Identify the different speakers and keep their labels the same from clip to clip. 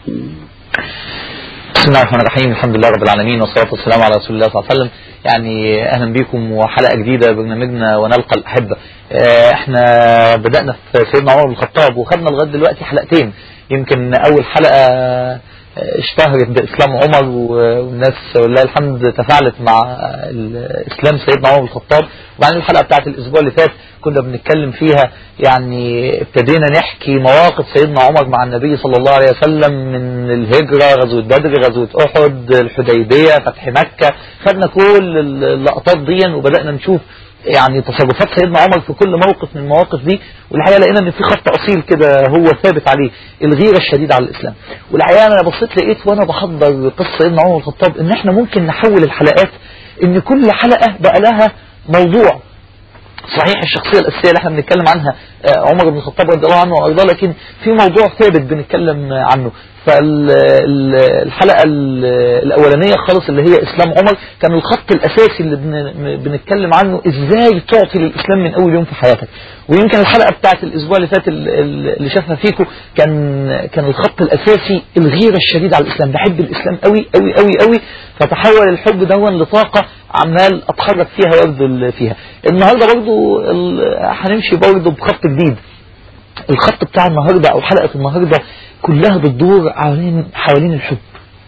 Speaker 1: بسم الله الرحمن الرحيم. الحمد لله رب العالمين والصلاة والسلام على رسول الله صلى الله عليه وسلم. يعني أهلا بكم وحلقة جديدة برنامجنا ونلقى الأحبة. احنا بدأنا في سيدنا عمر بن الخطاب وخدنا لغاية دلوقتي حلقتين. يمكن أول حلقة اشتهرت بإسلام عمر والناس ولله الحمد تفاعلت مع إسلام سيدنا عمر بن الخطاب. وبعدين الحلقة بتاعت الأسبوع اللي فات كنا بنتكلم فيها، يعني ابتدينا نحكي مواقف سيدنا عمر مع النبي صلى الله عليه وسلم من الهجرة، غزوة بدر، غزوة أحد، الحديبية، فتح مكة. خدنا كل اللقطات دي وبدأنا نشوف يعني تصرفات سيدنا عمر في كل موقف من المواقف دي. والحقيقة لقينا ان في خط اصيل كده هو ثابت عليه، الغيرة الشديدة على الاسلام. والحقيقة انا بصيت لقيت وانا بحضر قصة سيدنا عمر بن الخطاب ان احنا ممكن نحول الحلقات، ان كل حلقة بقى لها موضوع. صحيح الشخصية الأساسية اللي احنا بنتكلم عنها عمر بن الخطاب رضي الله عنه وارضاه، لكن في موضوع ثابت بنتكلم عنه. فالحلقة الأولانية خالص اللي هي إسلام عمر كان الخط الأساسي اللي بنتكلم عنه إزاي تعطي للإسلام من أول يوم في حياتك. ويمكن الحلقة بتاعت الأسبوع اللي فات اللي شافها فيكم كان الخط الأساسي الغيرة الشديدة على الإسلام. بحب الإسلام قوي قوي قوي قوي، فتحول الحب دون لطاقة عمال أتحرك فيها وأبذل فيها. النهاردة برضو هنمشي برضو بخط جديد. الخط بتاع النهاردة أو حلقة النهاردة كلها بتدور حوالين الحب،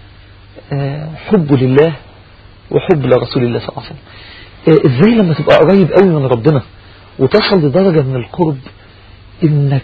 Speaker 1: حب لله وحب لرسول الله صلى الله عليه وسلم. ازاي لما تبقى قريب قوي من ربنا وتصل لدرجة من القرب انك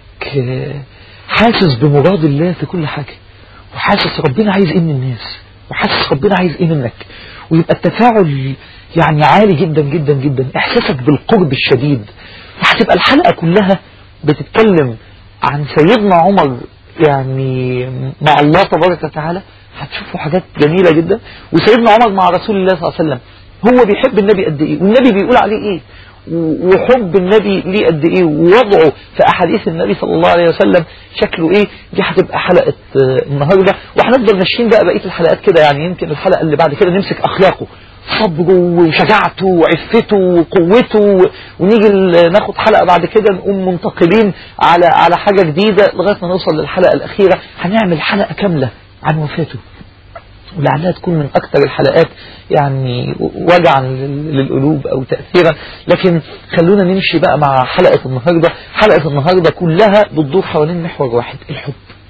Speaker 1: حاسس بمراد الله في كل حاجة، وحاسس ربنا عايز ايه من الناس، وحاسس ربنا عايز ايه منك، ويبقى التفاعل يعني عالي جدا جدا جدا، احساسك بالقرب الشديد. وهتبقى الحلقة كلها بتتكلم عن سيدنا عمر يعني مع الله تبارك وتعالى. هتشوفوا حاجات جميلة جدا. وسيدنا عمر مع رسول الله صلى الله عليه وسلم، هو بيحب النبي قد ايه، والنبي بيقول عليه ايه، وحب النبي ليه قد ايه، ووضعه في احاديث النبي صلى الله عليه وسلم شكله ايه. دي هتبقى حلقة النهاردة، وهنفضل ماشيين بقى بقية الحلقات كده. يعني يمكن الحلقة اللي بعد كده نمسك اخلاقه، صبره وشجاعته وعفته وقوته، ونيجي ناخد حلقة بعد كده نقوم منتقلين على حاجة جديدة لغاية ما نوصل للحلقة الأخيرة. هنعمل حلقة كاملة عن وفاته، ولعلها تكون من أكثر الحلقات يعني وجعا للقلوب أو تأثيرا. لكن خلونا نمشي بقى مع حلقة النهاردة. حلقة النهاردة كلها بتدور حوالين محور واحد، الحب.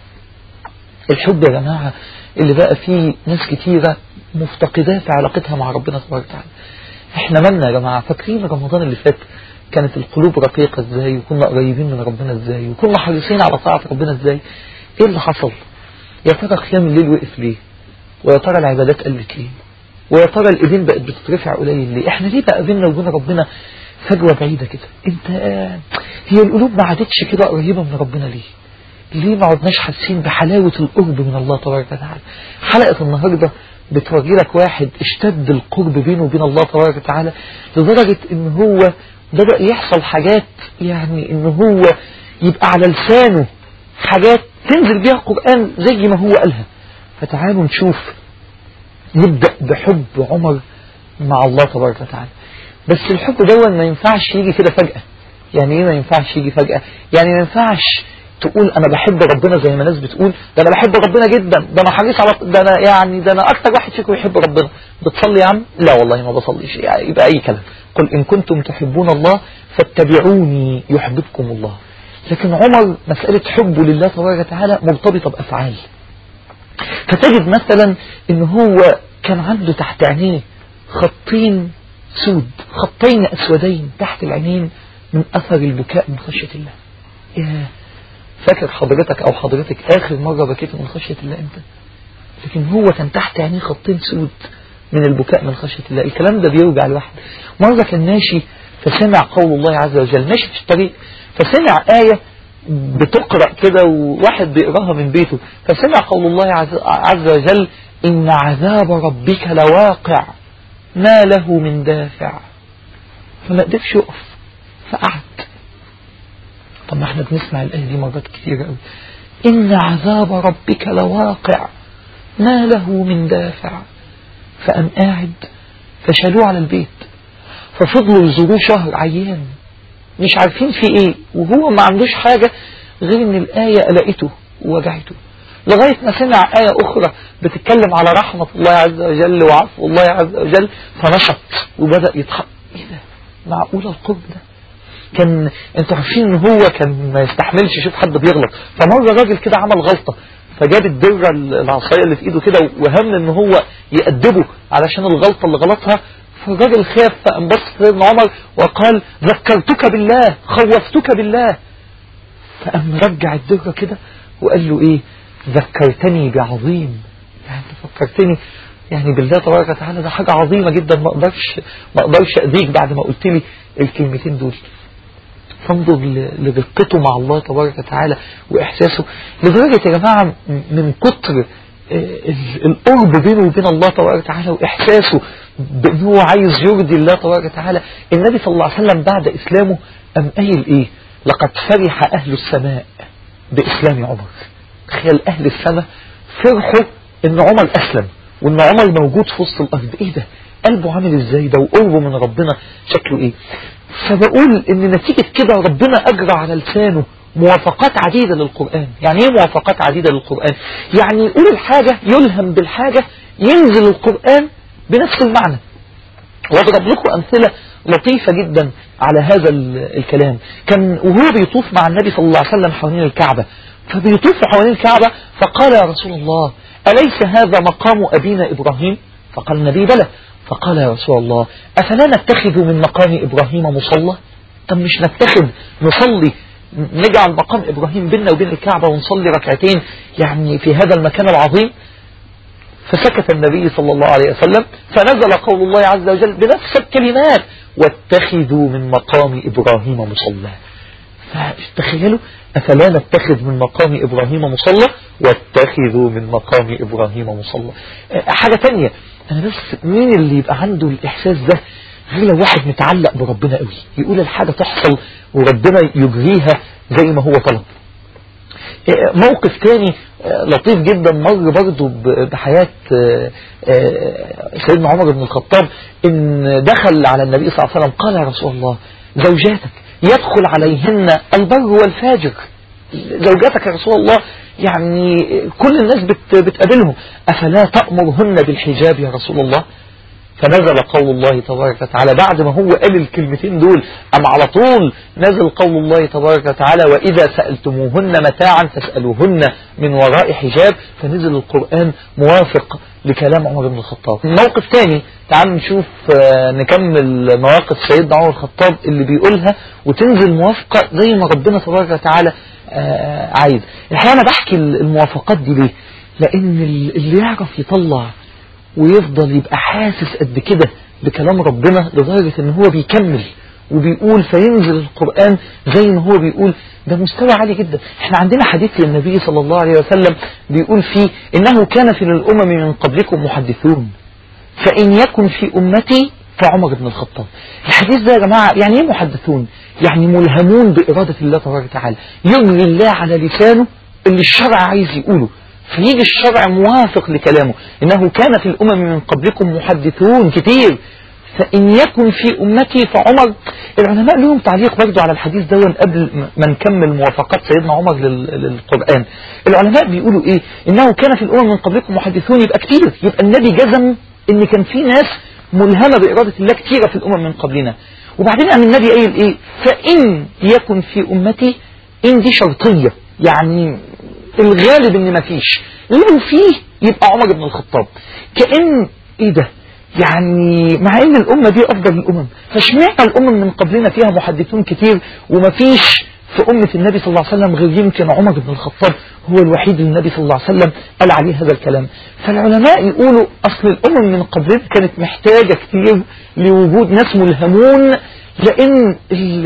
Speaker 1: الحب يا جماعة اللي بقى فيه ناس كتيرة مفتقداه في علاقتها مع ربنا تبارك وتعالى. احنا مالنا يا جماعة؟ فاكرين رمضان اللي فات كانت القلوب رقيقة ازاي، وكنا قريبين من ربنا ازاي، وكنا حريصين على طاعة ربنا ازاي؟ ايه اللي حصل؟ يا ترى قيام الليل وقف ليه؟ ويا ترى العبادات قلت ليه؟ ويا ترى الايدين بقت بتترفع قليل ليه؟ احنا ليه بقى بيننا وبين ربنا فجوة بعيدة كده؟ هي القلوب ما عادتش كده قريبة من ربنا ليه؟ ليه ما عدناش حاسين بحلاوة القرب من الله تبارك وتعالى؟ حلقة النهاردة بتوري لك واحد اشتد القرب بينه وبين الله تبارك وتعالى لدرجة ان هو بدأ يحصل حاجات، يعني ان هو يبقى على لسانه حاجات تنزل بيها القرآن زي ما هو قالها. فتعالوا نشوف، نبدأ بحب عمر مع الله تبارك وتعالى. بس الحب ده ما ينفعش يجي كده فجأة. يعني ايه ما ينفعش يجي فجأة؟ يعني ما ينفعش تقول انا بحب ربنا زي ما الناس بتقول، ده انا بحب ربنا جدا، ده انا حريص على، ده انا اكتر واحد فيكم يحب ربنا. بتصلي يا عم؟ لا والله ما بصليش. يعني يبقى اي كلام. قل ان كنتم تحبون الله فاتبعوني يحببكم الله. لكن عمر مسألة حبه لله تبارك وتعالى مرتبطة بأفعال. فتجد مثلا ان هو كان عنده تحت عينيه خطين سود، خطين اسودين تحت العينين من اثر البكاء من خشية الله. ياه، فاكر حضرتك او حضرتك اخر مرة بكيت من خشية الله امتى؟ لكن هو كان تحت عينيه خطين سود من البكاء من خشية الله. الكلام ده بيوجع الواحد. مرة كان ماشي فسمع قول الله عز وجل، ماشي في الطريق فسمع آية بتقرأ كده وواحد بيقراها من بيته، فسمع قول الله عز وجل إن عذاب ربك لواقع ما له من دافع. فما قدرش يقف فقعد. طب ما احنا بنسمع الآية دي مرات كتير قوي، إن عذاب ربك لواقع ما له من دافع. فقام قاعد فشالوه على البيت، ففضلوا يزوروه شهر عيان مش عارفين في ايه، وهو ما عندوش حاجة غير ان الآية قلقته ووجعته. لغاية ما سمع آية أخرى بتتكلم على رحمة الله عز وجل وعفو الله عز وجل، فنشط وبدأ يتحق. إيه ده؟ معقولة القرب ده؟ كان انتوا عارفين ان هو كان ما يستحملش يشوف حد بيغلط. فمرة راجل كده عمل غلطة، فجاب الدرة العصاية اللي في ايده كده وهم ان هو يأدبه علشان الغلطة اللي غلطها. فالراجل خاف، فقام بص سيدنا عمر وقال ذكرتك بالله، خوفتك بالله. فقام رجع الدرة كده وقال له ايه؟ ذكرتني بعظيم، يعني انت فكرتني يعني بالله تبارك وتعالى، ده حاجة عظيمة جدا، ما اقدرش اذيك بعد ما قلت لي الكلمتين دول. فانظر لدقته مع الله تبارك وتعالى واحساسه، لدرجة يا جماعة من كتر القرب بينه وبين الله تبارك وتعالى واحساسه بانه عايز يرضي الله تبارك وتعالى، النبي صلى الله عليه وسلم بعد اسلامه قام قايل ايه؟ لقد فرح اهل السماء باسلام عمر. تخيل اهل السماء فرحوا ان عمر اسلم وان عمر موجود في وسط الارض. ايه ده؟ قلبه عامل ازاي ده؟ وقربه من ربنا شكله ايه؟ فبقول ان نتيجة كده ربنا اجرى على لسانه موافقات عديدة للقرآن. يعني ايه موافقات عديدة للقرآن؟ يعني يقول الحاجة، يلهم بالحاجة، ينزل القرآن بنفس المعنى. واضرب لكم امثلة لطيفة جدا على هذا الكلام. كان وهو بيطوف مع النبي صلى الله عليه وسلم حوالين الكعبة، فبيطوف حوالين الكعبة فقال يا رسول الله أليس هذا مقام أبينا إبراهيم؟ فقال النبي بلى. فقال يا رسول الله أفلا نتخذ من مقام إبراهيم مصلى؟ طب مش نتخذ نصلي، نجعل مقام إبراهيم بيننا وبين الكعبة ونصلي ركعتين يعني في هذا المكان العظيم؟ فسكت النبي صلى الله عليه وسلم، فنزل قول الله عز وجل بنفس الكلمات واتخذوا من مقام إبراهيم مصلى. فتخيلوا أفلا نتخذ من مقام إبراهيم مصلى واتخذوا من مقام إبراهيم مصلى. حاجة تانية، أنا بس مين اللي يبقى عنده الإحساس ده غير لو واحد متعلق بربنا قوي، يقول الحاجة تحصل وربنا يجريها زي ما هو طلب. موقف تاني لطيف جدا مر برضو بحياة سيدنا عمر بن الخطاب، إن دخل على النبي صلى الله عليه وسلم قال يا رسول الله زوجاتك يدخل عليهن البر والفاجر، زوجاتك يا رسول الله يعني كل الناس بتقابلهم، أفلا تأمرهن بالحجاب يا رسول الله؟ فنزل قول الله تبارك وتعالى بعد ما هو قال الكلمتين دول، أم على طول نزل قول الله تبارك وتعالى وإذا سألتموهن متاعا فاسألوهن من وراء حجاب. فنزل القرآن موافق لكلام عمر بن الخطاب. موقف تاني، تعالوا نشوف نكمل مواقف سيدنا عمر الخطاب اللي بيقولها وتنزل موافقة زي ما ربنا تبارك وتعالى عايز. الحقيقة أنا بحكي الموافقات دي ليه؟ لأن اللي يعرف يطلع ويفضل يبقى حاسس قد كده بكلام ربنا لدرجة ان هو بيكمل وبيقول فينزل القرآن زي ما هو بيقول، ده مستوى عالي جدا. احنا عندنا حديث للنبي صلى الله عليه وسلم بيقول فيه انه كان في الامم من قبلكم محدثون فان يكن في امتي فعمر بن الخطاب. الحديث ده يا جماعة يعني ايه محدثون؟ يعني ملهمون بإرادة الله تبارك وتعالى، يجري الله على لسانه اللي الشرع عايز يقوله، فيجي الشرع موافق لكلامه. إنه كان في الأمم من قبلكم محدثون كتير فإن يكن في أمتي فعمر. العلماء لهم تعليق برضو على الحديث ده قبل ما نكمل موافقات سيدنا عمر للقرآن. العلماء بيقولوا إيه؟ إنه كان في الأمم من قبلكم محدثون، يبقى كتير، يبقى النبي جزم إن كان في ناس ملهمة بإرادة الله كتيرة في الأمم من قبلنا. وبعدين قام النبي قايل إيه؟ فإن يكن في أمتي، إن دي شرطية، يعني الغالب ان مفيش، لو فيه يبقى عمر بن الخطاب. كأن ايه ده؟ يعني مع ان الامة دي افضل الامم، فاشمعنى الامم من قبلنا فيها محدثون كتير ومفيش في امة النبي صلى الله عليه وسلم غير يمكن عمر بن الخطاب هو الوحيد اللي النبي صلى الله عليه وسلم قال عليه هذا الكلام. فالعلماء يقولوا اصل الامم من قبلنا كانت محتاجة كتير لوجود ناس ملهمون، لان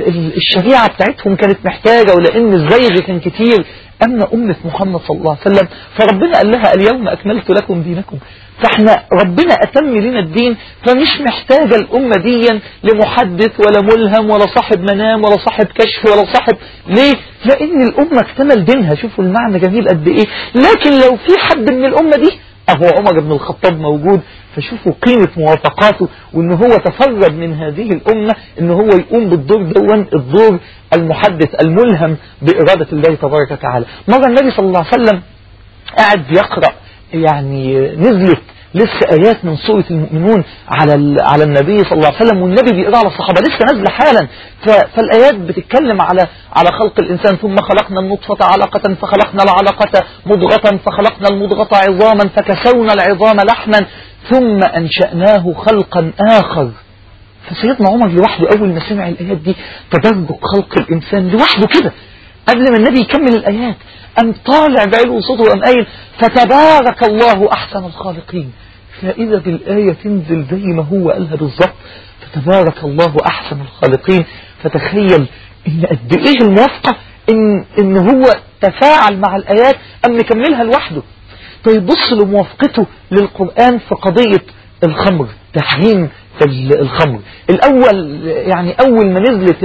Speaker 1: الشريعة بتاعتهم كانت محتاجة، ولان الزيغ كان كتير. أما أمة محمد صلى الله عليه وسلم فربنا قال لها اليوم أكملت لكم دينكم، فاحنا ربنا أتم لنا الدين، فمش محتاجة الأمة دي لمحدث ولا ملهم ولا صاحب منام ولا صاحب كشف ولا صاحب. ليه؟ لأن الأمة اكتمل دينها. شوفوا المعنى جميل قد إيه. لكن لو في حد من الأمة دي أهو عمر بن الخطاب موجود، فشوفوا قيمة موافقاته وإن هو تفرد من هذه الأمة إن هو يقوم بالدور دون، الدور المحدث الملهم بإرادة الله تبارك وتعالى. مرة النبي صلى الله عليه وسلم قاعد بيقرأ يعني نزلت لسه آيات من سورة المؤمنون على النبي صلى الله عليه وسلم، والنبي بيقرأ على الصحابة لسه نازلة حالا. فالآيات بتتكلم على خلق الإنسان، ثم خلقنا النطفة علقة فخلقنا العلقة مضغة فخلقنا المضغة عظاما فكسونا العظام لحما ثم أنشأناه خلقا آخر. فسيدنا عمر لوحده أول ما سمع الآيات دي تدرج خلق الإنسان لوحده كده قبل ما النبي يكمل الآيات أم طالع بعلو صوته وأم قايل فتبارك الله أحسن الخالقين. فإذا بالآية تنزل زي ما هو قالها بالظبط، فتبارك الله أحسن الخالقين. فتخيل إن قد إيه الموافقة إن هو تفاعل مع الآيات أم نكملها لوحده. طيب بص لموافقته للقرآن في قضية الخمر، تحريم الخمر. الأول يعني أول ما نزلت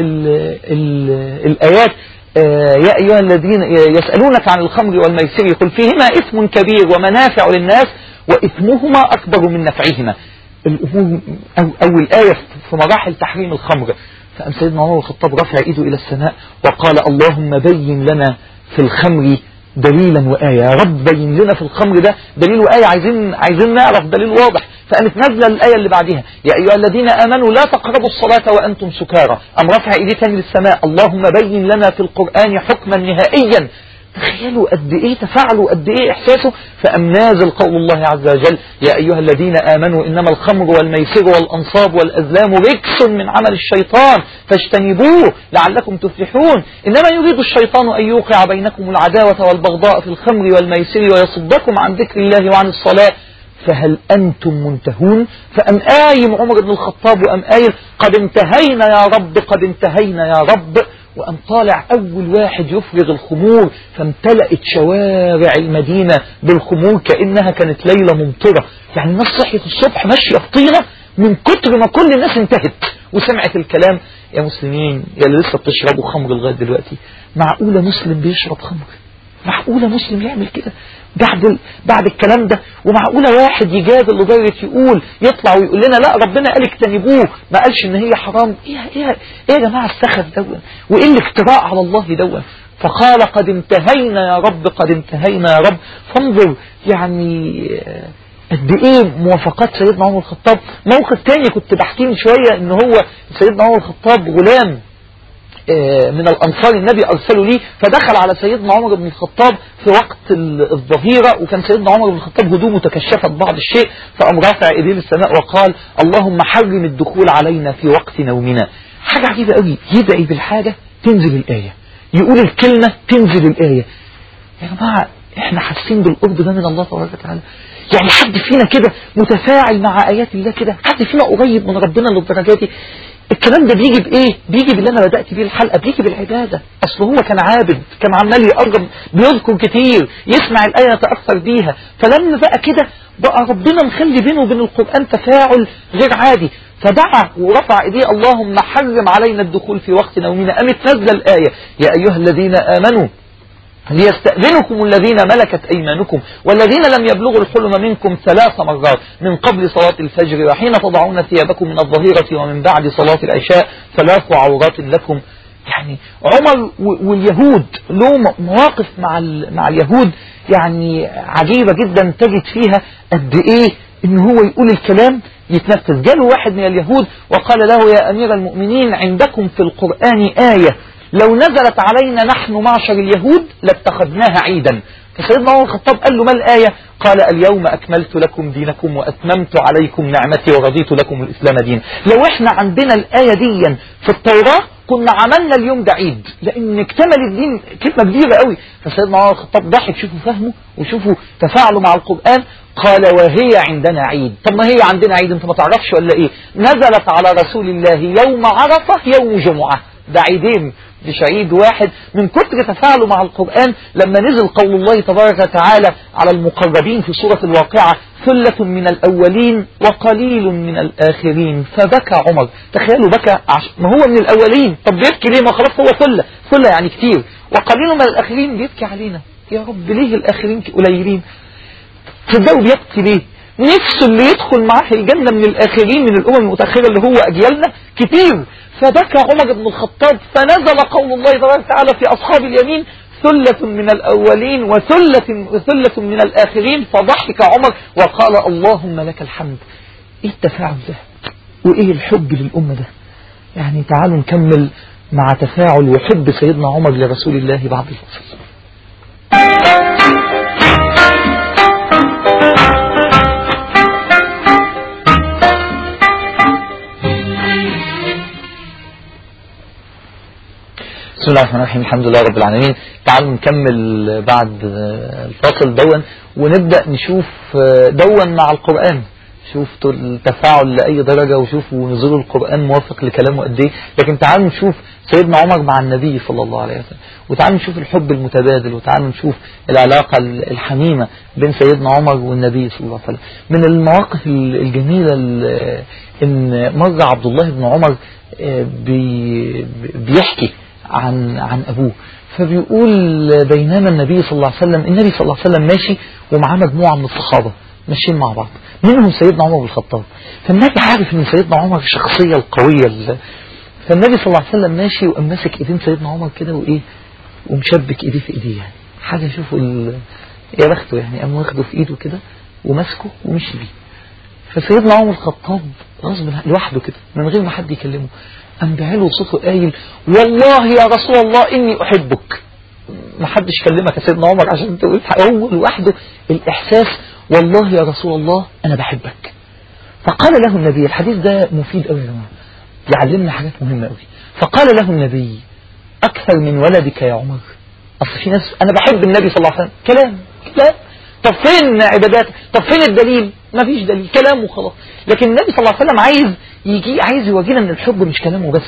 Speaker 1: الآيات يا أيها الذين يسألونك عن الخمر والميسر قل فيهما إثم كبير ومنافع للناس وإثمهما أكبر من نفعهما. الأمور أول آية في مراحل تحريم الخمر. فأم سيدنا عمر الخطاب رفع إيده إلى السماء وقال اللهم بين لنا في الخمر دليلا وآية. يا رب بين لنا في الخمر ده دليل وآية، عايزين نعرف دليل واضح. فقامت نازله الآية اللي بعدها يا أيها الذين آمنوا لا تقربوا الصلاة وأنتم سكارى. أم رفع إيديه تاني للسماء اللهم بين لنا في القرآن حكما نهائيا. تخيلوا قد إيه تفاعلوا، قد إيه إحساسه. فأم نازل قول الله عز وجل يا أيها الذين آمنوا إنما الخمر والميسر والأنصاب والأزلام رجس من عمل الشيطان فاجتنبوه لعلكم تفلحون. إنما يريد الشيطان أن يوقع بينكم العداوة والبغضاء في الخمر والميسر ويصدكم عن ذكر الله وعن الصلاة فهل أنتم منتهون. فأم قايم عمر بن الخطاب وأم قايل قد انتهينا يا رب، قد انتهينا يا رب. وأم طالع أول واحد يفرغ الخمور فامتلأت شوارع المدينة بالخمور كأنها كانت ليلة ممطرة. يعني الناس صحيت الصبح ماشية في طينة من كتر ما كل الناس انتهت وسمعت الكلام. يا مسلمين يا اللي لسه بتشربوا خمر لغاية دلوقتي، معقولة مسلم بيشرب خمر؟ معقولة مسلم يعمل كده بعد الكلام ده؟ ومعقولة واحد يجادل لدرجة يطلع ويقول لنا لا ربنا قال اجتنبوه، ما قالش ان هي حرام؟ ايه يا جماعة السخف دون وايه الافتراء على الله دون؟ فقال قد انتهينا يا رب، قد انتهينا يا رب. فانظر يعني قد ايه موافقات سيدنا عمر الخطاب. موقف تاني كنت بحكي من شوية ان هو سيدنا عمر الخطاب غلام من الأنصار النبي أرسلوا ليه، فدخل على سيدنا عمر بن الخطاب في وقت الظهيرة، وكان سيدنا عمر بن الخطاب هدومه تكشفت بعض الشيء، فقام رافع إيديه للسماء وقال اللهم حرم الدخول علينا في وقت نومنا. حاجة عجيبة قوي، يدعي بالحاجة تنزل الآية، يقول الكلمة تنزل الآية. يا جماعة احنا حاسين بالقرب ده من الله تبارك وتعالى؟ يعني حد فينا كده متفاعل مع آيات الله كده؟ حد فينا قريب من ربنا للدرجة دي؟ الكلام ده بيجي بإيه؟ بيجي باللي أنا بدأت بيه الحلقة، بيجي بالعبادة. أصل هو كان عابد، كان عمال يقرب بيذكر كتير، يسمع الآية يتأثر بيها. فلما بقى كده بقى ربنا مخلي بينه وبين القرآن تفاعل غير عادي. فدعا ورفع ايديه اللهم حرم علينا الدخول في وقت نومنا. قامت نزل الآية يا أيها الذين آمنوا ليستأذنكم الذين ملكت أيمانكم والذين لم يبلغوا الحلم منكم 3 مرات من قبل صلاة الفجر وحين تضعون ثيابكم من الظهيرة ومن بعد صلاة العشاء 3 عورات لكم. يعني عمر واليهود له مواقف مع اليهود يعني عجيبة جدا، تجد فيها قد ايه ان هو يقول الكلام يتنفذ. جاله واحد من اليهود وقال له يا أمير المؤمنين عندكم في القرآن آية لو نزلت علينا نحن معشر اليهود لاتخذناها عيدا. فسيدنا عمر الخطاب قال له ما الآية؟ قال اليوم أكملت لكم دينكم وأتممت عليكم نعمتي ورضيت لكم الإسلام دين. لو احنا عندنا الآية دي في التوراة كنا عملنا اليوم ده عيد، لأن اكتمل الدين. كلمة كبيرة قوي. فسيدنا عمر الخطاب ضحك، شوفوا فهمه وشوفوا تفاعله مع القرآن. قال وهي عندنا عيد. طب ما هي عندنا عيد انت ما تعرفش ولا ايه؟ نزلت على رسول الله يوم عرفة يوم جمعة، ده عيدين مش عيد واحد. من كتر تفاعله مع القرآن لما نزل قول الله تبارك وتعالى على المقربين في سورة الواقعة ثلة من الأولين وقليل من الآخرين فبكى عمر. تخيلوا بكى ما هو من الأولين، طب بيبكي ليه؟ ما خلاص هو ثلة يعني كتير، وقليل من الآخرين بيبكي علينا. يا رب ليه الآخرين قليلين؟ تصدقوا بيبكي ليه؟ نفسه اللي يدخل معاه الجنة من الآخرين من الأمم المتأخرة اللي هو أجيالنا كتير. فبكى عمر بن الخطاب فنزل قول الله تبارك وتعالى في أصحاب اليمين ثلة من الأولين وثلة من الآخرين. فضحك عمر وقال اللهم لك الحمد. إيه التفاعل ده وإيه الحب للأمة ده؟ يعني تعالوا نكمل مع تفاعل وحب سيدنا عمر لرسول الله بعد الفصل. بسم الله الرحمن الرحيم. الحمد لله رب العالمين. تعالوا نكمل بعد الفاصل ونبدأ نشوف مع القرآن. شوفتوا التفاعل لأي درجة وشوفوا نزول القرآن موافق لكلامه قد ايه. لكن تعالوا نشوف سيدنا عمر مع النبي صلى الله عليه وسلم، وتعالوا نشوف الحب المتبادل، وتعالوا نشوف العلاقة الحميمة بين سيدنا عمر والنبي صلى الله عليه وسلم. من المواقف الجميلة ان مر عبد الله بن عمر بيحكي عن أبوه، فبيقول بينما النبي صلى الله عليه وسلم ماشي ومعاه مجموعة من الصحابة ماشيين مع بعض، منهم سيدنا عمر بن الخطاب. فالنبي عارف ان سيدنا عمر الشخصية القوية، فالنبي صلى الله عليه وسلم ماشي وقام ماسك ايدين سيدنا عمر كده ومشبك ايديه في ايديه، يعني حاجة شوفوا يا بخته، يعني قام واخده في ايده كده وماسكه ومشي بيه. فسيدنا عمر الخطاب غصب لوحده كده من غير ما حد يكلمه قام بعله صوته قايل والله يا رسول الله إني أحبك. ما حدش كلمك يا سيدنا عمر عشان تقول، هو لوحده الإحساس والله يا رسول الله أنا بحبك. فقال له النبي، الحديث ده مفيد قوي يا جماعة، يعلمنا حاجات مهمة قوي. فقال له النبي أكثر من ولدك يا عمر. أصل في ناس أنا بحب النبي صلى الله عليه وسلم، كلام طب فين عباداتك؟ طب فين الدليل؟ ما فيش دليل، كلام وخلاص. لكن النبي صلى الله عليه وسلم عايز يورينا ان الحب مش كلامه بس.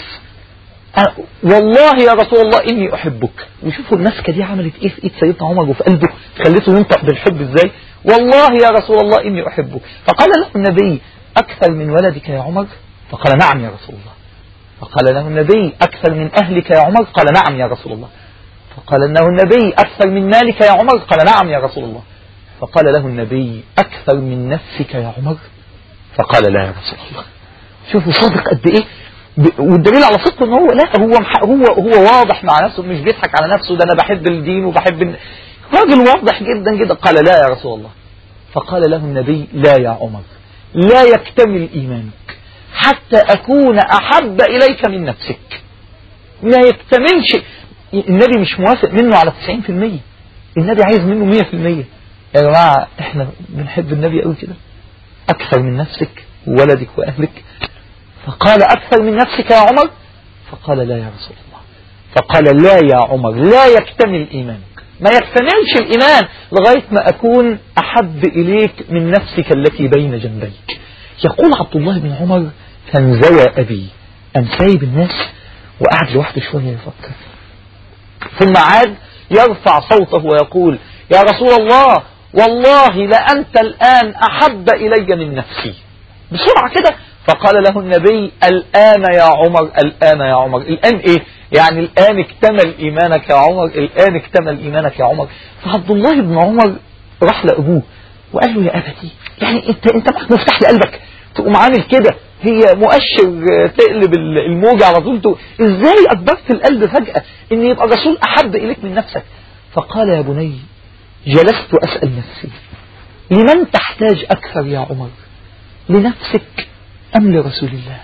Speaker 1: والله يا رسول الله اني احبك. وشوفوا المسكه دي عملت ايه في ايد سيدنا عمر وفي قلبه، خليته ينطق بالحب ازاي. والله يا رسول الله اني احبك. فقال له النبي اكثر من ولدك يا عمر؟ فقال نعم يا رسول الله. فقال له النبي اكثر من اهلك يا عمر؟ قال نعم يا رسول الله. فقال له النبي اكثر من مالك يا عمر؟ قال نعم يا رسول الله. فقال له النبي أكثر من نفسك يا عمر؟ فقال لا يا رسول الله. شوفوا صادق قد إيه، والدليل على صدقه إن هو لا هو واضح مع نفسه، مش بيضحك على نفسه، ده أنا بحب الدين وبحب راجل واضح جدا جدا. قال لا يا رسول الله. فقال له النبي لا يا عمر، لا يكتمل إيمانك حتى أكون أحب إليك من نفسك. لا يكتملش. النبي مش موافق منه على 90%، النبي عايز منه 100%. يا جماعة احنا بنحب النبي قوي كده، اكثر من نفسك وولدك واهلك. فقال اكثر من نفسك يا عمر؟ فقال لا يا رسول الله. فقال لا يا عمر، لا يكتمل ايمانك، ما يكتملش الايمان لغاية ما اكون احب اليك من نفسك التي بين جنبيك. يقول عبد الله بن عمر فانزوى ابي، ام سايب الناس وقعد لوحده شوية يفكر، ثم عاد يرفع صوته ويقول يا رسول الله والله لأنت الآن أحب إلي من نفسي. بسرعة كده. فقال له النبي الآن يا عمر، الآن يا عمر. الآن إيه؟ يعني الآن اكتمل إيمانك يا عمر، الآن اكتمل إيمانك يا عمر. فعبد الله بن عمر راح لأبوه وقال له يا أبتي، يعني أنت معك مفتاح لقلبك تقوم عامل كده، هي مؤشر تقلب الموجة على طول، إزاي أكبرت القلب فجأة إن يبقى الرسول أحب إليك من نفسك؟ فقال يا بني جلست أسأل نفسي لمن تحتاج أكثر يا عمر، لنفسك أم لرسول الله؟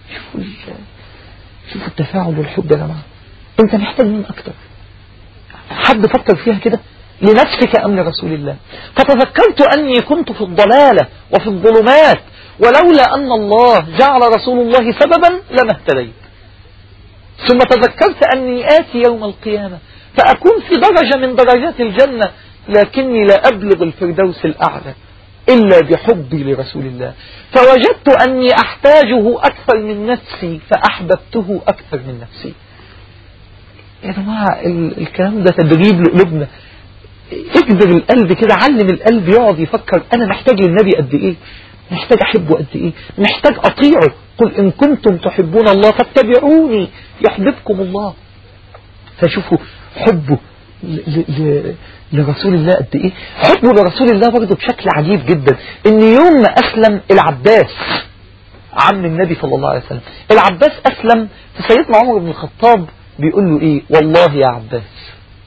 Speaker 1: شوفوا التفاعل والحب يا جماعة. أنت محتاج مين أكثر؟ حد فكر فيها كده، لنفسك أم لرسول الله؟ فتذكرت أني كنت في الضلالة وفي الظلمات، ولولا أن الله جعل رسول الله سببا لما اهتديت. ثم تذكرت أني آتي يوم القيامة فأكون في درجة من درجات الجنة، لكني لا أبلغ الفردوس الأعلى إلا بحبي لرسول الله، فوجدت أني أحتاجه أكثر من نفسي فأحببته أكثر من نفسي. يا جماعة الكلام ده تدريب لقلوبنا. اجبر القلب كده، علم القلب يقعد يفكر أنا محتاج للنبي قد إيه، محتاج أحبه قد إيه، محتاج أطيعه. قل إن كنتم تحبون الله فاتبعوني يحببكم الله. فشوفوا حبه لرسول الله قد إيه، حبه لرسول الله برضه بشكل عجيب جدا. إن يوم ما أسلم العباس عم النبي صلى الله عليه وسلم، العباس أسلم، فسيدنا عمر بن الخطاب بيقول له إيه؟ والله يا عباس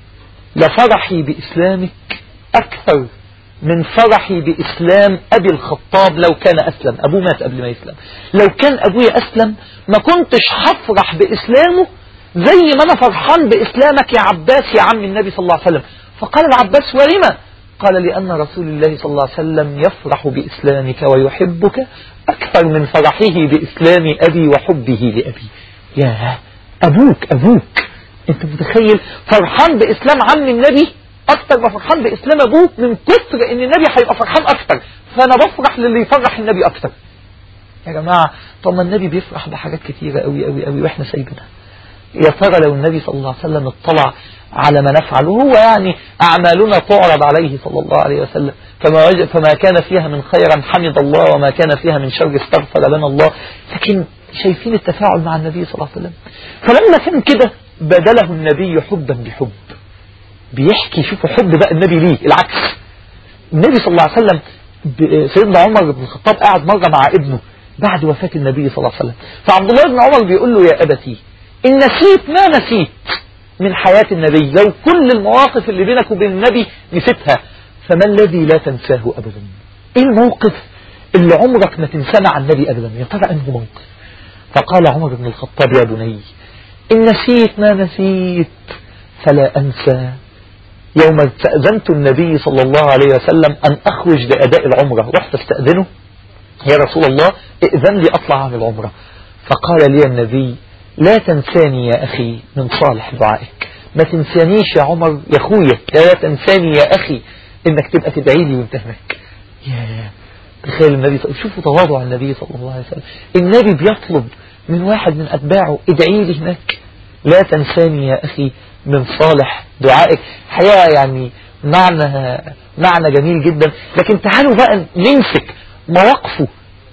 Speaker 1: لفرحي بإسلامك أكثر من فرحي بإسلام أبي الخطاب لو كان أسلم. أبوه مات قبل ما يسلم. لو كان أبويا أسلم ما كنتش هفرح بإسلامه زي ما أنا فرحان بإسلامك يا عباس يا عم النبي صلى الله عليه وسلم. فقال العباس ولما؟ قال لأن رسول الله صلى الله عليه وسلم يفرح بإسلامك ويحبك أكثر من فرحه بإسلام أبي وحبه لأبي. يا أبوك أنت متخيل فرحان بإسلام عم النبي أكثر ما فرحان بإسلام أبوه، من كثر إن النبي هيبقى فرحان أكثر، فأنا بفرح للي يفرح النبي أكثر. يا جماعة طب ما النبي بيفرح بحاجات كتيرة قوي قوي قوي وإحنا سايبينها. يا ترى لو النبي صلى الله عليه وسلم اطلع على ما نفعل، وهو يعني أعمالنا تعرض عليه صلى الله عليه وسلم، فما كان فيها من خيرا حمد الله وما كان فيها من شر استغفر لنا الله. لكن شايفين التفاعل مع النبي صلى الله عليه وسلم. فلما كان كده بدله النبي حبا بحب. بيحكي شوفوا حب بقى النبي ليه العكس. النبي صلى الله عليه وسلم سيدنا عمر بن الخطاب قاعد مرة مع ابنه بعد وفاة النبي صلى الله عليه وسلم، فعبد الله بن عمر بيقول له يا أبتي إن نسيت ما نسيت من حياة النبي، لو كل المواقف اللي بينك وبين النبي نسيتها فما الذي لا تنساه أبدا؟ إيه الموقف اللي عمرك ما تنساه مع النبي أبدا؟ يا ترى أنه موقف؟ فقال عمر بن الخطاب يا بني إن نسيت ما نسيت فلا أنسى يوم استأذنت النبي صلى الله عليه وسلم أن أخرج لأداء العمرة. رحت استأذنه يا رسول الله ائذن لي أطلع عن العمرة. فقال لي النبي لا تنساني يا أخي من صالح دعائك. ما تنسانيش يا عمر يا أخويا، لا تنساني يا أخي إنك تبقى تدعي لي وانت هناك. يا تخيل النبي شوفوا تواضع النبي صلى الله عليه وسلم. النبي بيطلب من واحد من أتباعه ادعي لي هناك. لا تنساني يا أخي من صالح دعائك. حقيقة يعني معنى جميل جدا. لكن تعالوا بقى نمسك مواقفه.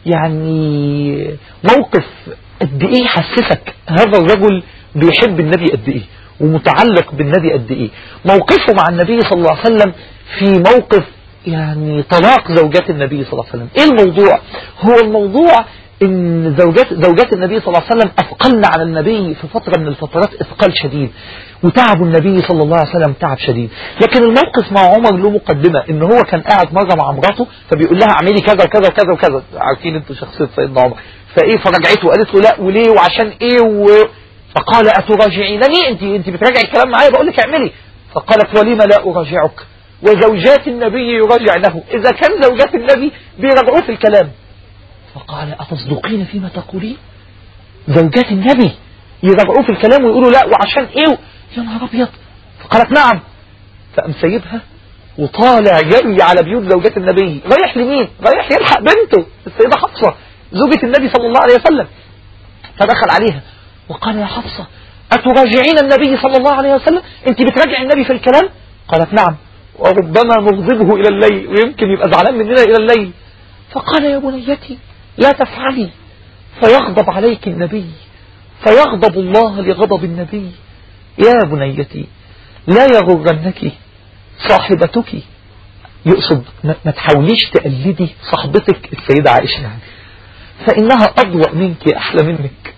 Speaker 1: يعني موقف قد ايه يحسسك هذا الرجل بيحب النبي قد ايه ومتعلق بالنبي قد ايه. موقفه مع النبي صلى الله عليه وسلم في موقف يعني طلاق زوجات النبي صلى الله عليه وسلم. ايه الموضوع؟ هو الموضوع ان زوجات النبي صلى الله عليه وسلم اثقلن على النبي في فترة من الفترات اثقال شديد، وتعب النبي صلى الله عليه وسلم تعب شديد. لكن الموقف مع عمر له مقدمة، ان هو كان قاعد مرة مع مراته فبيقول لها اعملي كذا وكذا وكذا وكذا. عارفين انتوا شخصية سيدنا عمر. فايه فرجعته وقالت له لا وليه وعشان ايه فقال اتراجعينني؟ انت بتراجعي الكلام معايا بقول لك اعملي. فقالت ولما لا اراجعك وزوجات النبي يراجع له؟ اذا كان زوجات النبي بيراجعوه في الكلام. فقال أتصدقين فيما تقولين؟ زوجات النبي يراجعوه في الكلام ويقولوا لا وعشان ايه؟ يا نهار ابيض. فقالت نعم. فقام سايبها وطالع جري على بيوت زوجات النبي. رايح لمين؟ رايح يلحق بنته السيدة حفصة زوجة النبي صلى الله عليه وسلم. فدخل عليها وقال يا حفصة أتراجعين النبي صلى الله عليه وسلم؟ انت بتراجع النبي في الكلام؟ قالت نعم وربما نغضبه إلى الليل، ويمكن يبقى زعلان مننا إلى الليل. فقال يا بنيتي لا تفعلي فيغضب عليك النبي، فيغضب الله لغضب النبي. يا بنيتي لا يغرنك صاحبتك. يقصد ما تحاوليش تقلدي صاحبتك السيدة عائشة يعني، فإنها أضوأ منك أحلى منك،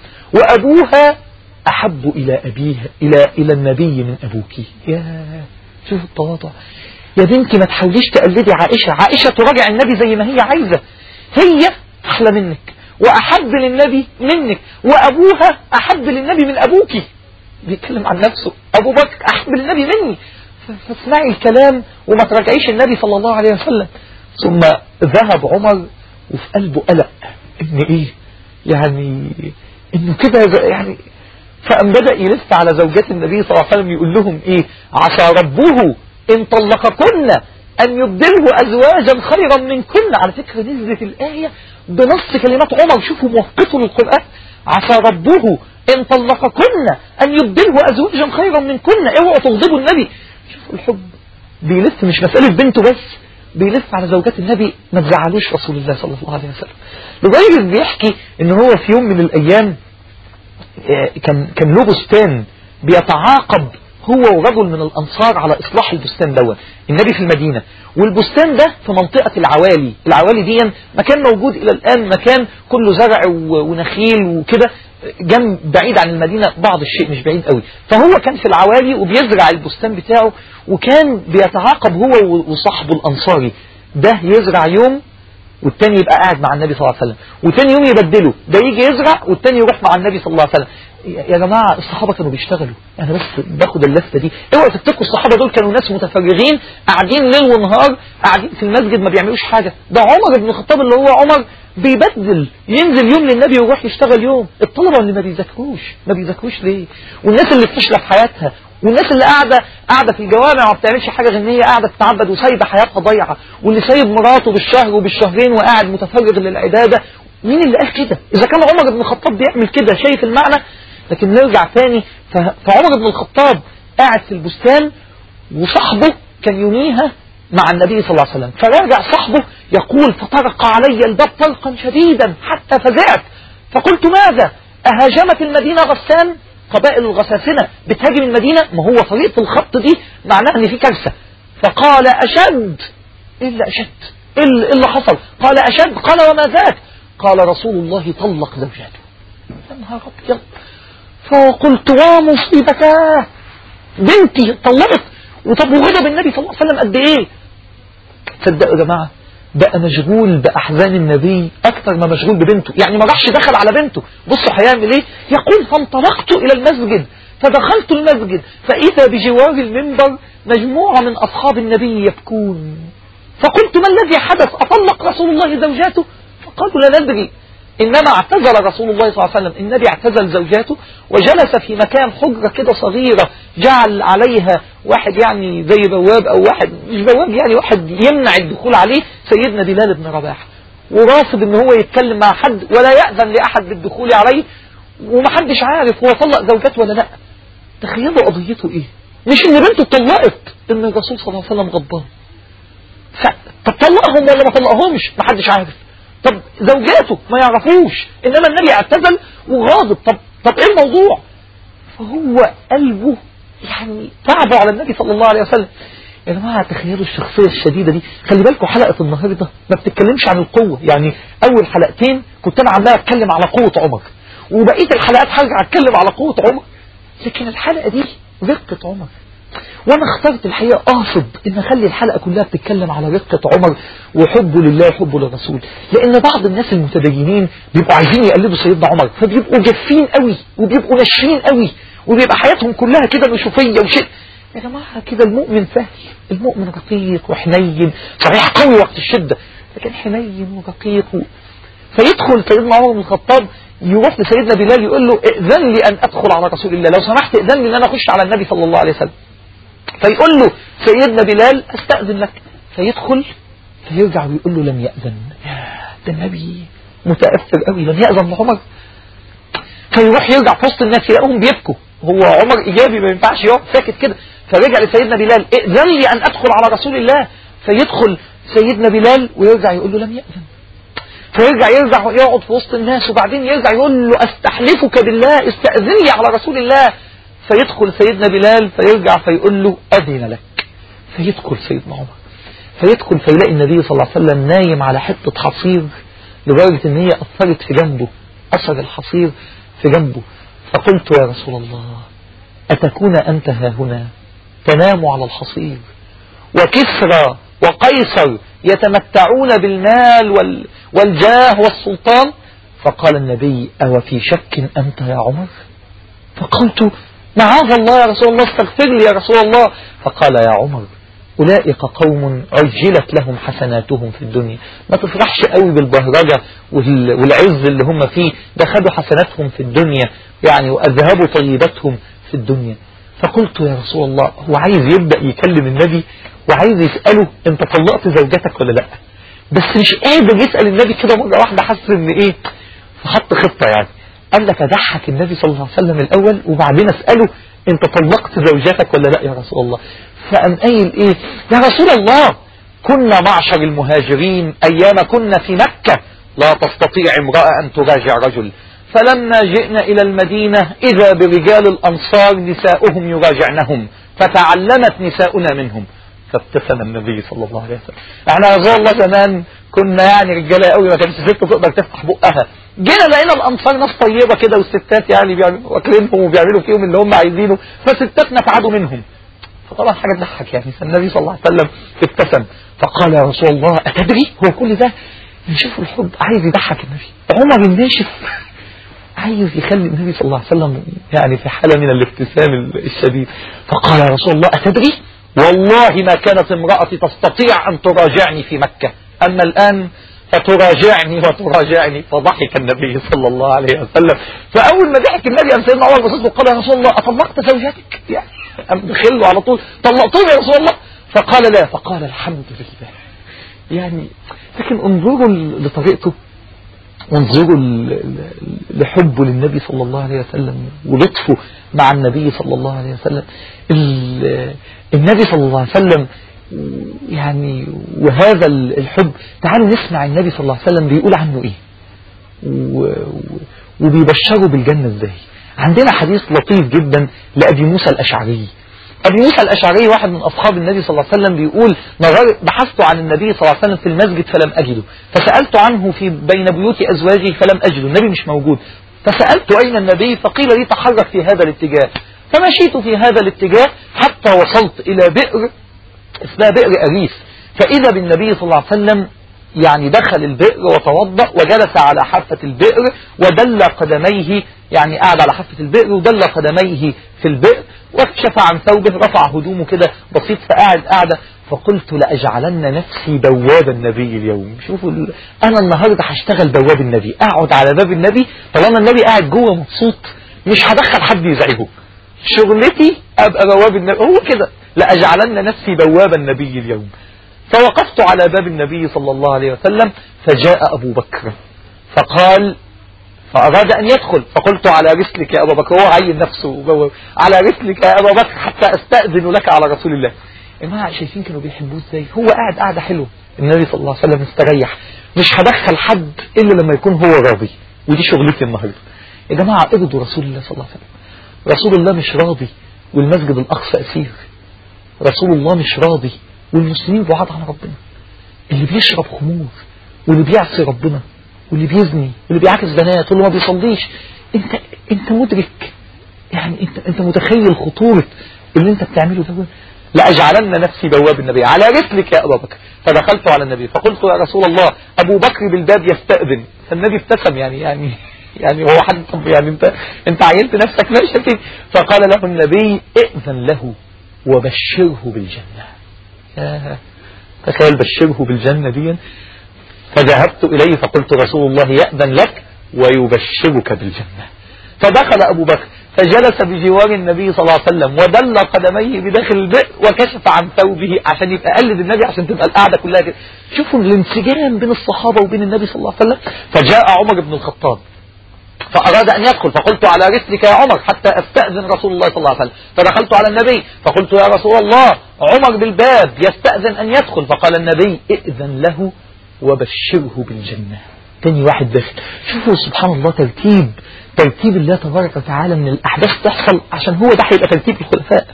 Speaker 1: وأبوها أحب إلى أبيها إلى النبي من أبوك. يا شوف التواضع. يا بنتي ما تحاوليش تقلدي عائشة تراجع النبي زي ما هي عايزة. هي أحلى منك وأحب للنبي منك، وأبوها أحب للنبي من أبوك. بيتكلم عن نفسه. أبو بكر أحب للنبي مني، فاسمعي الكلام وما تراجعيش النبي صلى الله عليه وسلم. ثم ذهب عمر وفي قلبه قلق إن إيه يعني إنه كده يعني. فأم بدأ يلف على زوجات النبي صلى الله عليه وسلم يقول لهم إيه؟ عسى ربه إن طلقكن أن يبدله أزواجا خيرا منكن. على فكرة نزلت الآية بنص كلمات عمر. شوفوا موقفه للقرآن. عسى ربه إن طلقكن أن يبدله أزواجا خيرا منكن. اوعوا تغضبوا النبي. شوفوا الحب بيلف، مش مسألة بنته بس، بيلف على زوجات النبي. ما تزعلوش رسول الله صلى الله عليه وسلم. لدرجة بيحكي إن هو في يوم من الأيام كان له بستان بيتعاقب هو ورجل من الأنصار على إصلاح البستان دوت. النبي في المدينة والبستان ده في منطقة العوالي. العوالي دي مكان موجود إلى الآن، مكان كله زرع ونخيل وكده. جنب بعيد عن المدينة بعض الشيء، مش بعيد قوي. فهو كان في العوالي وبيزرع البستان بتاعه، وكان بيتعاقب هو وصاحبه الأنصاري، ده يزرع يوم والتاني يبقى قاعد مع النبي صلى الله عليه وسلم، وتاني يوم يبدله، ده يجي يزرع والتاني يروح مع النبي صلى الله عليه وسلم. يا جماعة الصحابة كانوا بيشتغلوا، أنا بس باخد اللفتة دي، اوعوا تفتكروا الصحابة دول كانوا ناس متفرغين قاعدين ليل ونهار قاعدين في المسجد ما بيعملوش حاجة. ده عمر بن الخطاب اللي هو عمر بيبدل، ينزل يوم للنبي ويروح يشتغل يوم. الطلبة اللي ما بيذاكروش ليه؟ والناس اللي بتشلى في حياتها، والناس اللي قاعدة في الجوامع وما بتعملش حاجة غير ان هي قاعدة تتعبد وسايبة حياتها ضايعة، واللي سايب مراته بالشهر وبالشهرين وقاعد متفرغ للعبادة. مين اللي قال كده؟ إذا كان عمر بن الخطاب بيعمل كده شايف المعنى. لكن نرجع تاني، فعمر بن الخطاب قاعد في البستان وصاحبه كان يوميها مع النبي صلى الله عليه وسلم، فراجع صاحبه يقول فطرق علي الباب طرقا شديدا حتى فزعت، فقلت ماذا؟ أهاجمت المدينة غسان؟ قبائل الغساسنة بتهاجم المدينة؟ ما هو طريقة الخط دي معناها ان في كارثة. فقال أشد. إيه اللي أشد؟ إيه اللي حصل؟ قال أشد. قال وما ذاك؟ قال رسول الله طلق زوجاته. يا نهار أبيض. فقلت ومصيبتاه، بنتي طلقت. وطب وغضب النبي صلى الله عليه وسلم قد ايه؟ تصدقوا يا جماعه بقى مشغول باحزان النبي اكثر ما مشغول ببنته، يعني ما راحش دخل على بنته. بصوا هيعمل ايه؟ يقول فانطلقت الى المسجد فدخلت المسجد فاذا بجوار المنبر مجموعه من اصحاب النبي يبكون، فقلت ما الذي حدث؟ اطلق رسول الله زوجاته؟ فقالوا لا ندري، إنما اعتزل رسول الله صلى الله عليه وسلم، النبي اعتزل زوجاته وجلس في مكان حجرة كده صغيرة جعل عليها واحد يعني زي بواب أو واحد مش بواب يعني واحد يمنع الدخول عليه، سيدنا بلال بن رباح، ورافض ان هو يتكلم مع حد ولا يأذن لأحد بالدخول عليه، ومحدش عارف هو طلق زوجته ولا لا. تخيلوا قضيته ايه؟ مش ان بنته اتطلقت، ان الرسول صلى الله عليه وسلم غضبان. طب طلقهم ولا ما طلقهمش؟ محدش عارف. طب زوجاته ما يعرفوش، انما النبي اعتزل وغاضب. طب ايه الموضوع؟ فهو قلبه يعني تعبه على النبي صلى الله عليه وسلم. يا جماعه تخيلوا الشخصيه الشديده دي. خلي بالكم حلقه النهارده ما بتتكلمش عن القوه، يعني اول حلقتين كنت انا عمال اتكلم على قوه عمر، وبقيه الحلقات هرجع اتكلم على قوه عمر، لكن الحلقه دي رقه عمر. وانا اخترت الحقيقة اقصد ان اخلي الحلقة كلها بتتكلم على رقة عمر وحبه لله وحبه للرسول، لان بعض الناس المتدينين بيبقوا عايزين يقلدوا سيدنا عمر، فبيبقوا جافين قوي وبيبقوا ناشفين قوي وبيبقى حياتهم كلها كده نشوفية وشيء. يا جماعة كده المؤمن سهل، المؤمن رقيق وحنين، صحيح قوي وقت الشدة لكن حنين ورقيق فيدخل سيدنا عمر بن الخطاب يروح لسيدنا بلال يقول له ائذن لي ان ادخل على رسول الله، لو سمحت ائذن لي ان انا اخش على النبي صلى الله عليه وسلم. فيقول له سيدنا بلال استأذن لك، فيدخل فيرجع ويقول له لم يأذن. ده النبي متأثر قوي، لم يأذن لعمر. فيروح يرجع في وسط الناس يلاقوهم بيبكوا، هو عمر إيجابي ما ينفعش يقعد ساكت كده، فرجع لسيدنا بلال ائذن لي أن أدخل على رسول الله. فيدخل سيدنا بلال ويرجع يقول له لم يأذن. فيرجع يقعد في وسط الناس وبعدين يرجع يقول له استحلفك بالله استأذن لي على رسول الله. فيدخل سيدنا بلال فيرجع فيقول له أذن لك. فيدخل سيدنا عمر فيدخل فيلاقي النبي صلى الله عليه وسلم نايم على حتة حصير لدرجة ان هي أثرت في جنبه، أثر الحصير في جنبه. فقلت يا رسول الله أتكون أنت ها هنا تنام على الحصير وكسرى وقيصر يتمتعون بالمال والجاه والسلطان؟ فقال النبي أو في شك أنت يا عمر؟ فقلت معاذ الله يا رسول الله استغفر لي يا رسول الله. فقال يا عمر أولئك قوم عجلت لهم حسناتهم في الدنيا، ما تفرحش قوي بالبهرجة والعز اللي هم فيه، ده خدوا حسناتهم في الدنيا يعني وأذهبوا طيبتهم في الدنيا. فقلت يا رسول الله هو عايز يبدأ يكلم النبي وعايز يسأله انت طلقت زوجتك ولا لا، بس مش قادر يسأل النبي كده مرة واحدة، حس ان ايه، فحط خطة يعني. قال لك أضحك النبي صلى الله عليه وسلم الأول وبعدين أسأله أنت طلقت زوجتك ولا لا يا رسول الله؟ فقام قايل إيه؟ يا رسول الله كنا معشر المهاجرين أيام كنا في مكة لا تستطيع امرأة أن تراجع رجل، فلما جئنا إلى المدينة إذا برجال الأنصار نساؤهم يراجعنهم فتعلمت نساؤنا منهم. فابتسم النبي صلى الله عليه وسلم. احنا يا رسول الله زمان كنا يعني رجاله قوي ما كانش ست تقدر تفتح بقها، جينا لقينا الانصار ناس طيبه كده، والستات يعني بيعملوا واكلينهم وبيعملوا فيهم اللي هم عايزينه، فستاتنا تعادوا منهم. فطبعا حاجه تضحك يعني. فالنبي صلى الله عليه وسلم ابتسم فقال يا رسول الله اتدري؟ هو كل ده نشوف الحب عايز يضحك النبي، عمر الناشف عايز يخلي النبي صلى الله عليه وسلم يعني في حالة من الابتسام الشديد. فقال يا رسول الله أتدري؟ والله ما كانت امرأتي تستطيع أن تراجعني في مكة، أما الآن فتراجعني وتراجعني. فضحك النبي صلى الله عليه وسلم. فأول ما ضحك النبي أم سيدنا عمر بصيت وقال يا رسول الله أطلقت زوجتك؟ يعني أم دخله على طول طلقتوني يا رسول الله؟ فقال لا. فقال الحمد لله. يعني لكن انظروا لطريقته، وانظروا لحبه للنبي صلى الله عليه وسلم ولطفه مع النبي صلى الله عليه وسلم. النبي صلى الله عليه وسلم يعني وهذا الحب. تعالوا نسمع النبي صلى الله عليه وسلم بيقول عنه ايه وبيبشره بالجنة ازاي. عندنا حديث لطيف جدا لأبي موسى الأشعري. أبي موسى الأشعري واحد من أصحاب النبي صلى الله عليه وسلم بيقول بحثت عن النبي صلى الله عليه وسلم في المسجد فلم أجده، فسألت عنه في بين بيوت أزواجه فلم أجده، النبي مش موجود. فسألت أين النبي؟ فقيل لي تحرك في هذا الاتجاه. فمشيت في هذا الاتجاه حتى وصلت إلى بئر اسمها بئر أريس، فإذا بالنبي صلى الله عليه وسلم يعني دخل البئر وتوضأ وجلس على حافة البئر ودل قدميه، يعني قاعد على حافة البئر ودل قدميه في البئر واكشف عن ثوبه، رفع هدومه كده بسيط فقاعد قاعدة. فقلت لأجعلن نفسي بواب النبي اليوم. شوفوا أنا النهاردة هشتغل بواب النبي، أقعد على باب النبي طالما النبي قاعد جوه مبسوط، مش هدخل حد يزعجه، شغلتي أبقى بواب النبي. هو كده لأجعلن نفسي بواب النبي اليوم. فوقفت على باب النبي صلى الله عليه وسلم فجاء أبو بكر فقال فأراد أن يدخل، فقلت على رسلك يا أبا بكر. هو عين نفسه على رسلك يا أبا بكر حتى أستأذن لك على رسول الله. إما شايفين كانوا بيحبوه إزاي؟ هو قاعد قاعدة حلوة، النبي صلى الله عليه وسلم استريح، مش هدخل حد إلا لما يكون هو راضي. ودي شغلتي النهاردة يا جماعة. ارضوا رسول الله صلى الله عليه وسلم. رسول الله مش راضي والمسجد الأقصى أسير. رسول الله مش راضي والمسلمين بعاد عن ربنا. اللي بيشرب خمور واللي بيعصي ربنا واللي بيزني واللي بيعاكس بنات واللي ما بيصليش، انت مدرك يعني انت متخيل خطورة اللي انت بتعمله ده؟ لأجعلن نفسي بواب النبي على رسلك يا أبا بكر. فدخلت على النبي فقلت يا رسول الله أبو بكر بالباب يستأذن. فالنبي ابتسم يعني هو حد يعني انت عينت نفسك ماشي فيه. فقال له النبي ائذن له وبشره بالجنة. تخيل بشره بالجنة دي. فذهبت إليه فقلت رسول الله يأذن لك ويبشرك بالجنة. فدخل أبو بكر فجلس بجوار النبي صلى الله عليه وسلم ودل قدميه بداخل البئر وكشف عن ثوبه عشان يبقى قلد النبي، عشان تبقى القعدة كلها كده. شوفوا الانسجام بين الصحابة وبين النبي صلى الله عليه وسلم. فجاء عمر بن الخطاب فأراد أن يدخل فقلت على رسلك يا عمر حتى أستأذن رسول الله صلى الله عليه وسلم. فدخلت على النبي فقلت يا رسول الله عمر بالباب يستأذن أن يدخل. فقال النبي ائذن له وبشره بالجنة. تاني واحد داخل. شوفوا سبحان الله ترتيب الله تبارك وتعالى من الأحداث تحصل عشان هو ده هيبقى ترتيب الخلفاء.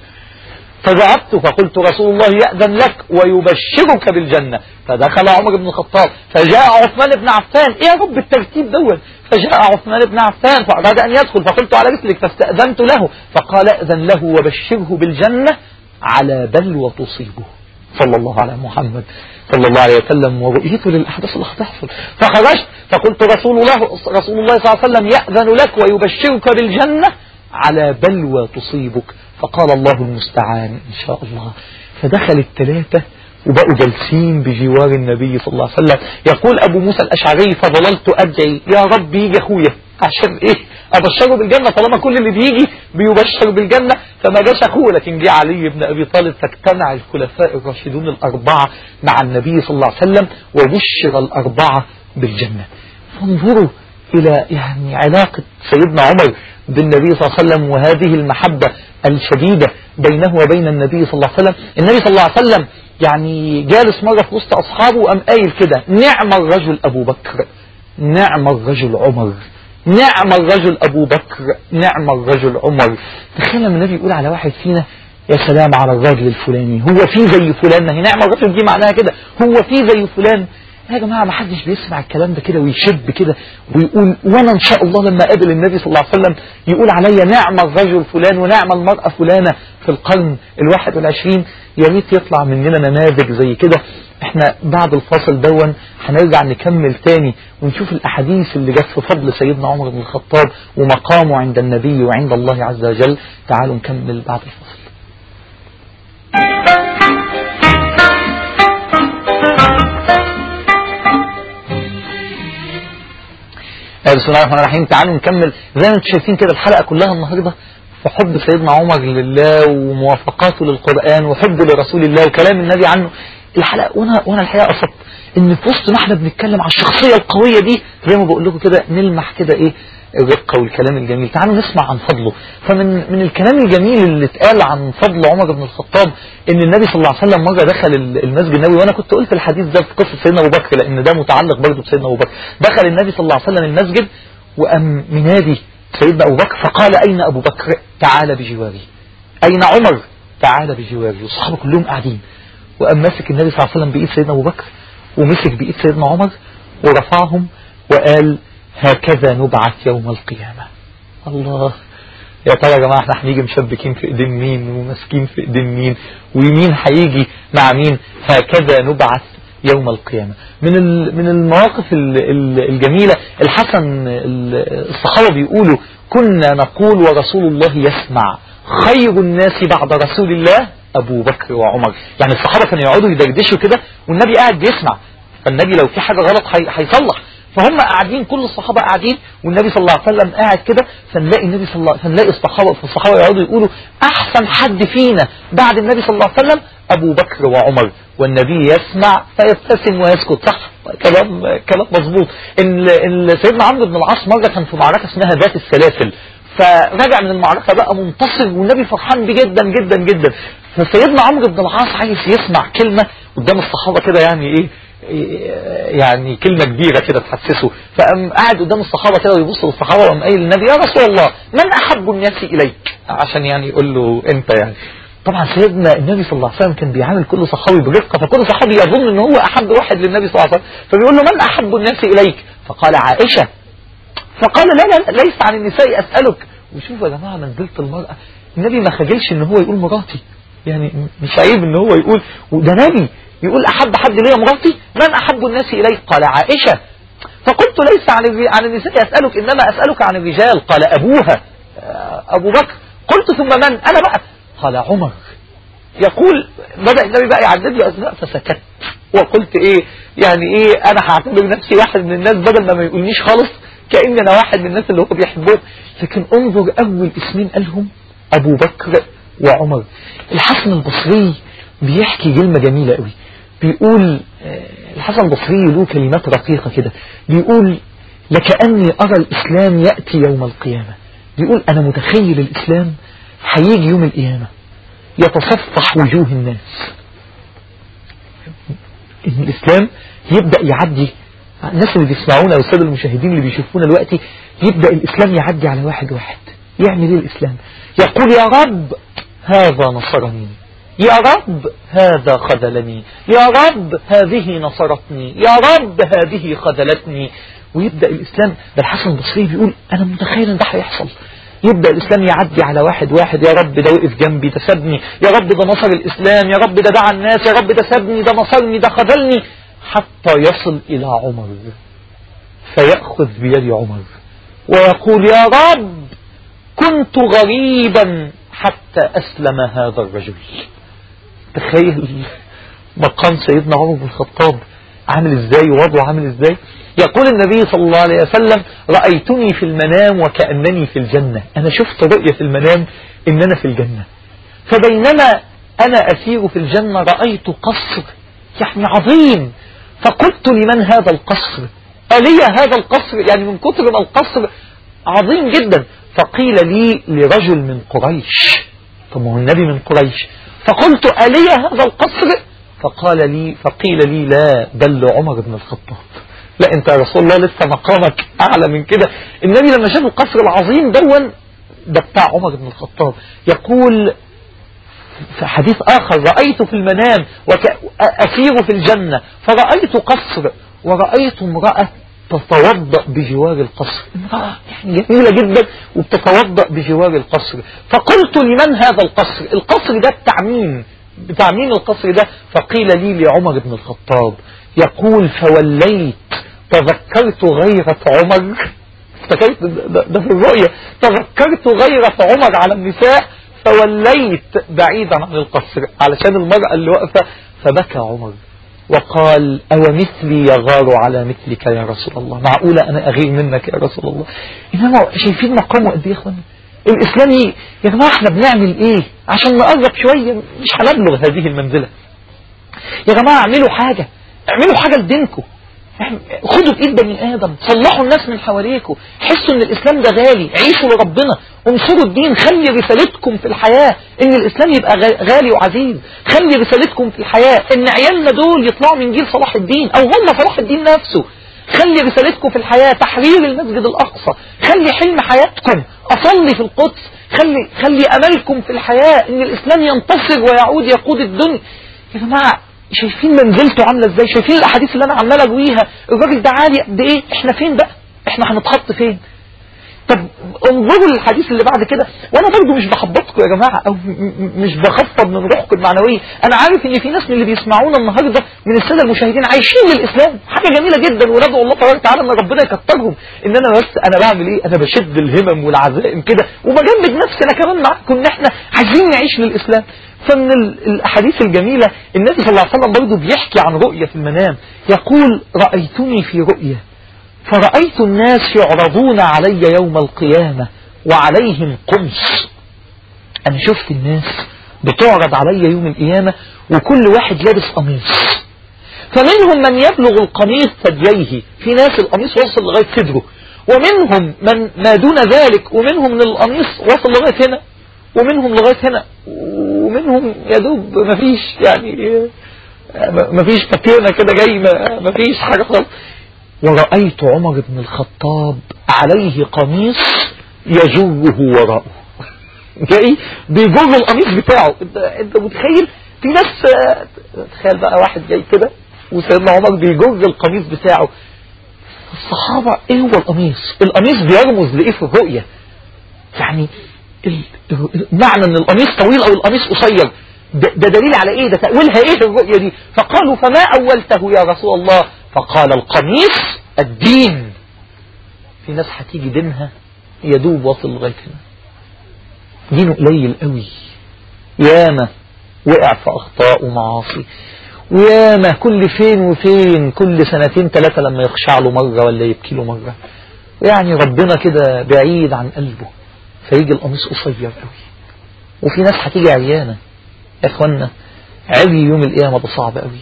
Speaker 1: فذهبت فقلت رسول الله يأذن لك ويبشرك بالجنة. فدخل عمر بن الخطاب فجاء عثمان بن عفان. ايه يا رب الترتيب دوت؟ فجاء عثمان بن عفان فأراد أن يدخل فقلت على رسلك فاستأذنت له. فقال أذن له وبشره بالجنة على بلوى تصيبه. صلى الله على محمد صلى الله عليه وسلم ورؤيته للأحداث اللي هتحصل. فخرجت فقلت رسول الله صلى الله عليه وسلم يأذن لك ويبشرك بالجنة على بلوى تصيبك. فقال الله المستعان إن شاء الله. فدخل الثلاثة وبقوا جالسين بجوار النبي صلى الله عليه وسلم. يقول أبو موسى الأشعري فظللت أدعي يا رب يجي أخويا عشان إيه أبشره بالجنة، طالما كل اللي بيجي بيبشر بالجنة فما جاش أخوه. لكن جه علي بن أبي طالب فاجتمع الخلفاء الراشدون الأربعة مع النبي صلى الله عليه وسلم وبشر الأربعة بالجنة. فانظروا إلى يعني علاقة سيدنا عمر بالنبي صلى الله عليه وسلم وهذه المحبة الشديدة بينه وبين النبي صلى الله عليه وسلم. النبي صلى الله عليه وسلم يعني جالس مرة في وسط أصحابه وقام قايل كده نعم الرجل أبو بكر، نعم الرجل عمر، نعم الرجل أبو بكر، نعم الرجل عمر. تخيل لما النبي يقول على واحد فينا يا سلام على الراجل الفلاني، هو في زي فلان. نعم الرجل دي معناها كده، هو في زي فلان. يا جماعة ما حدش بيسمع الكلام ده كده ويشب كده ويقول وانا ان شاء الله لما اقابل النبي صلى الله عليه وسلم يقول عليا نعم الرجل فلان ونعم المرأة فلانة في القرن 21. يا ريت يطلع مننا نماذج زي كده. احنا بعد الفاصل دون هنرجع نكمل تاني ونشوف الاحاديث اللي جت في فضل سيدنا عمر بن الخطاب ومقامه عند النبي وعند الله عز وجل. تعالوا نكمل بعد الفاصل. بسم الله الرحمن الرحيم. تعالوا نكمل زي ما انتم شايفين كده الحلقة كلها النهاردة في حب سيدنا عمر لله وموافقاته للقرآن وحبه لرسول الله وكلام النبي عنه. الحلقة وانا الحقيقة قصدت ان في وسط ما احنا بنتكلم على الشخصية القوية دي زي ما بقول لكم كده نلمح كده ايه الرقة والكلام الجميل. تعالوا نسمع عن فضله. فمن الكلام الجميل اللي اتقال عن فضل عمر بن الخطاب ان النبي صلى الله عليه وسلم مرة دخل المسجد النبوي، وانا كنت قلت الحديث ده في قصة سيدنا ابو بكر لان ده متعلق برضه بسيدنا ابو بكر. دخل النبي صلى الله عليه وسلم المسجد وقام منادي سيدنا ابو بكر فقال اين ابو بكر تعال بجواري، اين عمر تعال بجواري، والصحابة كلهم قاعدين. وقام ماسك النبي صلى الله عليه وسلم بايد سيدنا ابو بكر ومسك بايد سيدنا عمر ورفعهم وقال هكذا نبعث يوم القيامة. الله، يا ترى يا جماعة احنا هنيجي مشبكين في ايدين مين وماسكين في ايدين مين ومين هيجي مع مين؟ هكذا نبعث يوم القيامة. من المواقف الجميلة الحسن الصحابة بيقولوا كنا نقول ورسول الله يسمع خير الناس بعد رسول الله أبو بكر وعمر. يعني الصحابة كانوا يقعدوا يدردشوا كده والنبي قاعد بيسمع، فالنبي لو في حاجة غلط هيصلح. فهم قاعدين كل الصحابة قاعدين والنبي صلى الله عليه وسلم قاعد كده، فنلاقي الصحابة يقعدوا يقولوا أحسن حد فينا بعد النبي صلى الله عليه وسلم أبو بكر وعمر، والنبي يسمع فيبتسم ويسكت. صح، كلام مظبوط. سيدنا عمرو بن العاص مرة كان في معركة اسمها ذات السلاسل، فرجع من المعركة بقى منتصر والنبي فرحان بيه جدا جدا جدا. فسيدنا عمرو بن العاص عايز يسمع كلمة قدام الصحابة كده، يعني ايه يعني كلمة كبيرة كده تحسسه. فقام قاعد قدام الصحابة كده ويبص للصحابة وقام قايل للنبي يا رسول الله من أحب الناس إليك، عشان يعني يقول له أنت يعني. طبعا سيدنا النبي صلى الله عليه وسلم كان بيعامل كل صحابي برقة، فكل صحابي يظن ان هو أحب واحد للنبي صلى الله عليه وسلم، فبيقول له من أحب الناس إليك؟ فقال عائشة. فقال لا ليس عن النساء أسألك. وشوفوا يا جماعة منزلة المرأة، النبي ما خجلش ان هو يقول مراتي، يعني مش عيب ان هو يقول، وده نبي يقول أحب حد ليا مراتي، من أحب الناس إليك؟ قال عائشة. فقلت ليس عن النساء أسألك إنما أسألك عن الرجال. قال أبوها أبو بكر. قلت ثم من؟ أنا بقى. قال عمر. يقول بدأ النبي بقى يعدد لي أسماء فسكت وقلت إيه يعني إيه، أنا هعتبر نفسي واحد من الناس بدل ما يقولنيش خالص كأن أنا واحد من الناس اللي هو بيحبهم. لكن انظر أول اسمين قالهم أبو بكر وعمر. الحسن البصري بيحكي كلمة جميلة قوي، بيقول الحسن البصري له كلمات رقيقة كده، بيقول لكأني أرى الإسلام يأتي يوم القيامة. بيقول أنا متخيل الإسلام هيجي يوم القيامة يتصفح وجوه الناس، إن الإسلام يبدأ يعدي الناس اللي بيسمعونا والسادة المشاهدين اللي بيشوفونا دلوقتي، يبدأ الإسلام يعدي على واحد واحد. يعمل إيه الإسلام؟ يقول يا رب هذا نصرني، يا رب هذا خذلني، يا رب هذه نصرتني، يا رب هذه خذلتني. ويبدأ الإسلام، ده الحسن البصري بيقول أنا متخيل أن ده هيحصل. يبدأ الإسلام يعدي على واحد واحد، يا رب ده وقف جنبي ده سابني، يا رب ده نصر الإسلام، يا رب ده دعا الناس، يا رب ده سابني ده نصرني ده خذلني، حتى يصل إلى عمر فيأخذ بيد عمر ويقول يا رب كنت غريبا حتى أسلم هذا الرجل. تخيل مقام سيدنا عمر بن الخطاب عامل ازاي ووضعه عامل ازاي. يقول النبي صلى الله عليه وسلم رأيتني في المنام وكأنني في الجنة. أنا شفت رؤية في المنام إن أنا في الجنة، فبينما أنا أسير في الجنة رأيت قصر يعني عظيم، فقلت لمن هذا القصر؟ ألي هذا القصر؟ يعني من كتر ما القصر عظيم جدا. فقيل لي لرجل من قريش. طب هو النبي من قريش. فقلت ألي هذا القصر؟ فقيل لي لا بل لعمر بن الخطاب. لا انت يا رسول الله لسه مقامك اعلى من كده. النبي لما شاف القصر العظيم ده بتاع عمر بن الخطاب. يقول في حديث اخر رأيت في المنام أسير في الجنة فرأيت قصر ورأيت امرأة تتوضأ بجوار القصر، امرأة يعني جميلة جدا وبتتوضأ بجوار القصر. فقلت لمن هذا القصر؟ القصر ده بتاع مين القصر ده؟ فقيل لي لعمر بن الخطاب. يقول فوليت تذكرت غيرة عمر، افتكرت ده في الرؤية، تذكرت غيرة عمر على النساء فوليت بعيدا عن القصر علشان المرأة اللي واقفة. فبكى عمر وقال أو مثلي يغار على مثلك يا رسول الله، معقولة أنا أغير منك يا رسول الله؟ إنما شايفين مقامه قد إيه يا إخواني الإسلامي يا جماعة؟ إحنا بنعمل إيه عشان نقرب شوية؟ مش هنبلغ هذه المنزلة يا جماعة. اعملوا حاجة لدينكم، خدوا بإيد بني آدم، صلحوا الناس من حواليكم، حسوا ان الإسلام ده غالي، عيشوا لربنا، انصروا الدين، خلي رسالتكم في الحياة ان الإسلام يبقى غالي وعزيز، خلي رسالتكم في الحياة ان عيالنا دول يطلعوا من جيل صلاح الدين او هم صلاح الدين نفسه، خلي رسالتكم في الحياة تحرير المسجد الأقصى، خلي حلم حياتكم أصلي في القدس، خلي أملكم في الحياة ان الإسلام ينتصر ويعود يقود الدنيا. يا جماعة شايفين منزلته عاملة ازاي؟ شايفين الاحاديث اللي انا عمال اجويها؟ الراجل ده عالي قد ايه؟ احنا فين بقى؟ احنا هنتحط فين؟ طب انظروا للحديث اللي بعد كده. وانا برضو مش بحبطكم يا جماعة او مش بخفض من روحكم المعنوية. انا عارف ان في ناس من اللي بيسمعونا النهاردة من السادة المشاهدين عايشين للاسلام، حاجة جميلة جدا، وندعو الله تبارك وتعالى ان ربنا يكترهم. ان انا بس انا بعمل ايه؟ انا بشد الهمم والعزائم كده وبجمد نفسي انا كمان معاكم ان احنا عايزين نعيش للاسلام. فمن الأحاديث الجميلة النبي صلى الله عليه وسلم برضه بيحكي عن رؤية في المنام، يقول رأيتني في رؤية فرأيت الناس يعرضون علي يوم القيامة وعليهم قمص. أنا شفت الناس بتعرض علي يوم القيامة وكل واحد لابس قميص، فمنهم من يبلغ القميص ثدييه، في ناس القميص وصل لغاية صدره، ومنهم من ما دون ذلك، ومنهم من القميص وصل لغاية هنا، ومنهم لغاية هنا، ومنهم يدوب مفيش يعني مفيش تكينة كده جاي، مفيش حاجة خالص. ورأيت عمر بن الخطاب عليه قميص يجره وراءه جاي بيجر القميص بتاعه. انت متخيل؟ في ناس تخيل بقى واحد جاي كده وسيدنا عمر بيجر القميص بتاعه. الصحابة ايه هو القميص بيرمز لايه في الرؤية؟ يعني معنى ان القميص طويل او القميص قصير ده دليل على ايه؟ ده تأويلها ايه الرؤية دي؟ فقالوا فما اولته يا رسول الله؟ فقال القميص الدين. في ناس هتيجي دينها يدوب واصل لغاية هنا، دينه قليل قوي، ياما وقع في اخطاء ومعاصي، وياما كل فين وفين كل سنتين ثلاثة لما يخشع له مرة ولا يبكي له مرة، يعني ربنا كده بعيد عن قلبه فيجي القميص قصير قوي. وفي ناس هتيجي عريانة يا اخوانا، عري يوم القيامة ده صعب قوي،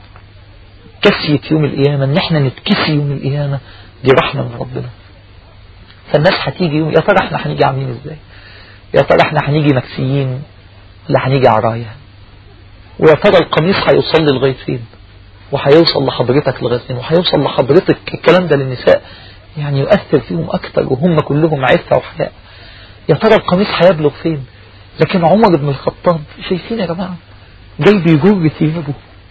Speaker 1: كسية يوم القيامة ان احنا نتكسي يوم القيامة دي رحمة من ربنا. فالناس هتيجي يوم، يا ترى احنا هنيجي عاملين ازاي؟ يا ترى احنا هنيجي مكسيين ولا هنيجي عرايا؟ ويا ترى القميص هيوصل لي لغاية فين؟ وهيوصل لحضرتك لغاية فين؟ وهيوصل لحضرتك؟ الكلام ده للنساء يعني يؤثر فيهم اكتر وهم كلهم عفة وحياء. يا ترى القميص هيبلغ فين؟ لكن عمر بن الخطاب شايفين يا جماعة جاي بيجر ثيابه،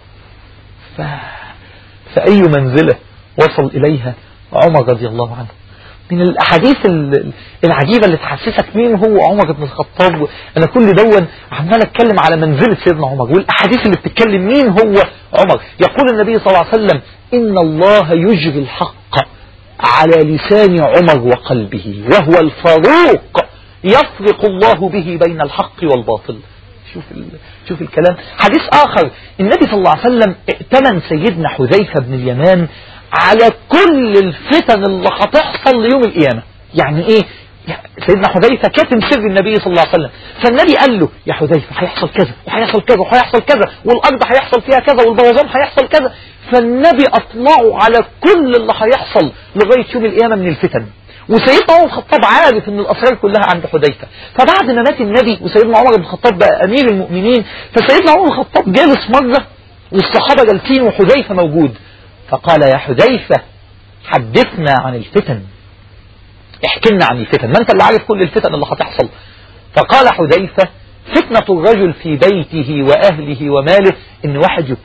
Speaker 1: فأي منزلة وصل إليها عمر رضي الله عنه. من الأحاديث العجيبة اللي تحسسك مين هو عمر بن الخطاب. أنا كل دون عمال أتكلم على منزلة سيدنا عمر، والأحاديث اللي بتتكلم مين هو عمر. يقول النبي صلى الله عليه وسلم إن الله يجري الحق على لسان عمر وقلبه وهو الفاروق يفرق الله به بين الحق والباطل. شوف الكلام. حديث آخر النبي صلى الله عليه وسلم ائتمن سيدنا حذيفة بن اليمان على كل الفتن اللي هتحصل ليوم القيامة. يعني ايه؟ سيدنا حذيفة كاتم سر النبي صلى الله عليه وسلم، فالنبي قال له يا حذيفة هيحصل كذا وهيحصل كذا وهيحصل كذا والأرض هيحصل فيها كذا والبوظان هيحصل كذا. فالنبي أطلعوا على كل اللي هيحصل لغاية يوم القيامة من الفتن. وسيدنا عمر بن الخطاب عارف ان الاسرار كلها عند حذيفة. فبعد ما مات النبي وسيدنا عمر بن الخطاب بقى امير المؤمنين، فسيدنا عمر بن الخطاب جالس مرة والصحابة جالسين وحذيفة موجود، فقال يا حذيفة حدثنا عن الفتن، احكي لنا عن الفتن، ما انت اللي عارف كل الفتن اللي هتحصل. فقال حذيفة فتنة الرجل في بيته وأهله وماله، إن واحد يبتلى